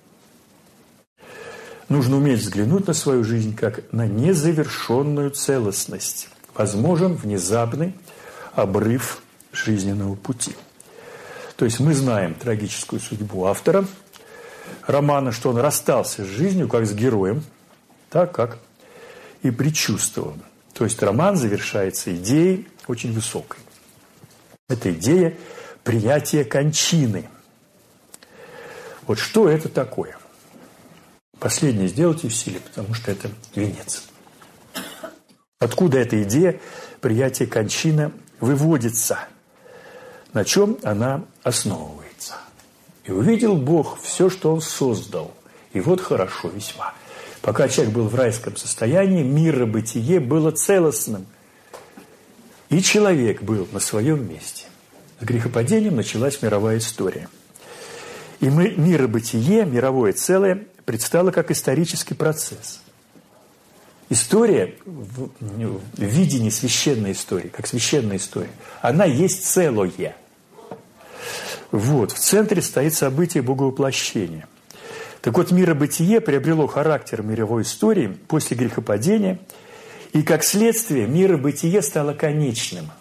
Нужно уметь взглянуть на свою жизнь как на незавершенную целостность. Возможен внезапный обрыв жизненного пути. То есть мы знаем трагическую судьбу автора романа, что он расстался с жизнью как с героем, так как и предчувствовал. То есть роман завершается идеей очень высокой. Это идея приятия кончины. Вот что это такое? Последнее сделайте в силе, потому что это венец. Откуда эта идея приятия кончины выводится? На чем она основывается? «И увидел Бог все, что Он создал, и вот хорошо весьма». Пока человек был в райском состоянии, миробытие было целостным. И человек был на своем месте. С грехопадением началась мировая история. И мы, миробытие, мировое целое, предстало как исторический процесс. История в, в видении священной истории, как священная история, она есть целое. Вот, в центре стоит событие боговоплощения. Так вот, миробытие приобрело характер мировой истории после грехопадения, и как следствие миробытие стало конечным.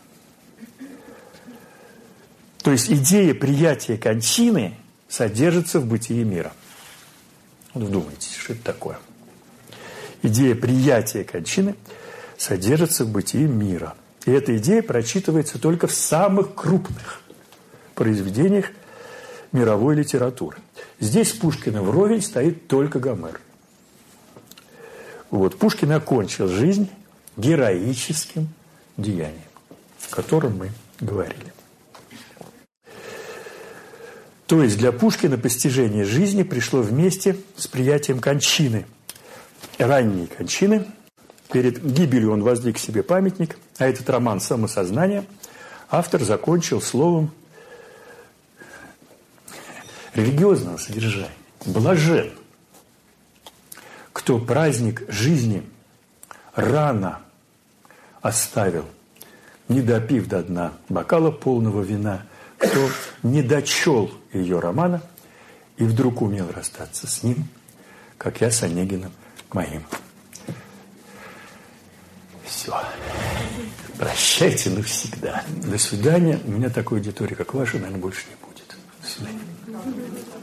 То есть идея приятия кончины содержится в бытии мира. Вот вдумайтесь, что это такое. Идея приятия кончины содержится в бытии мира. И эта идея прочитывается только в самых крупных произведениях мировой литературы. Здесь с Пушкиным вровень стоит только Гомер. Вот. Пушкин окончил жизнь героическим деянием, о котором мы говорили. То есть для Пушкина постижение жизни пришло вместе с приятием кончины. Ранней кончины. Перед гибелью он воздвиг себе памятник, а этот роман «Самосознание» автор закончил словом религиозного содержания. Блажен, кто праздник жизни рано оставил, не допив до дна бокала полного вина, кто не дочел ее романа и вдруг умел расстаться с ним, как я с Онегиным моим. Все. Прощайте навсегда. До свидания. У меня такой аудитории, как ваша, наверное, больше не будет. До свидания.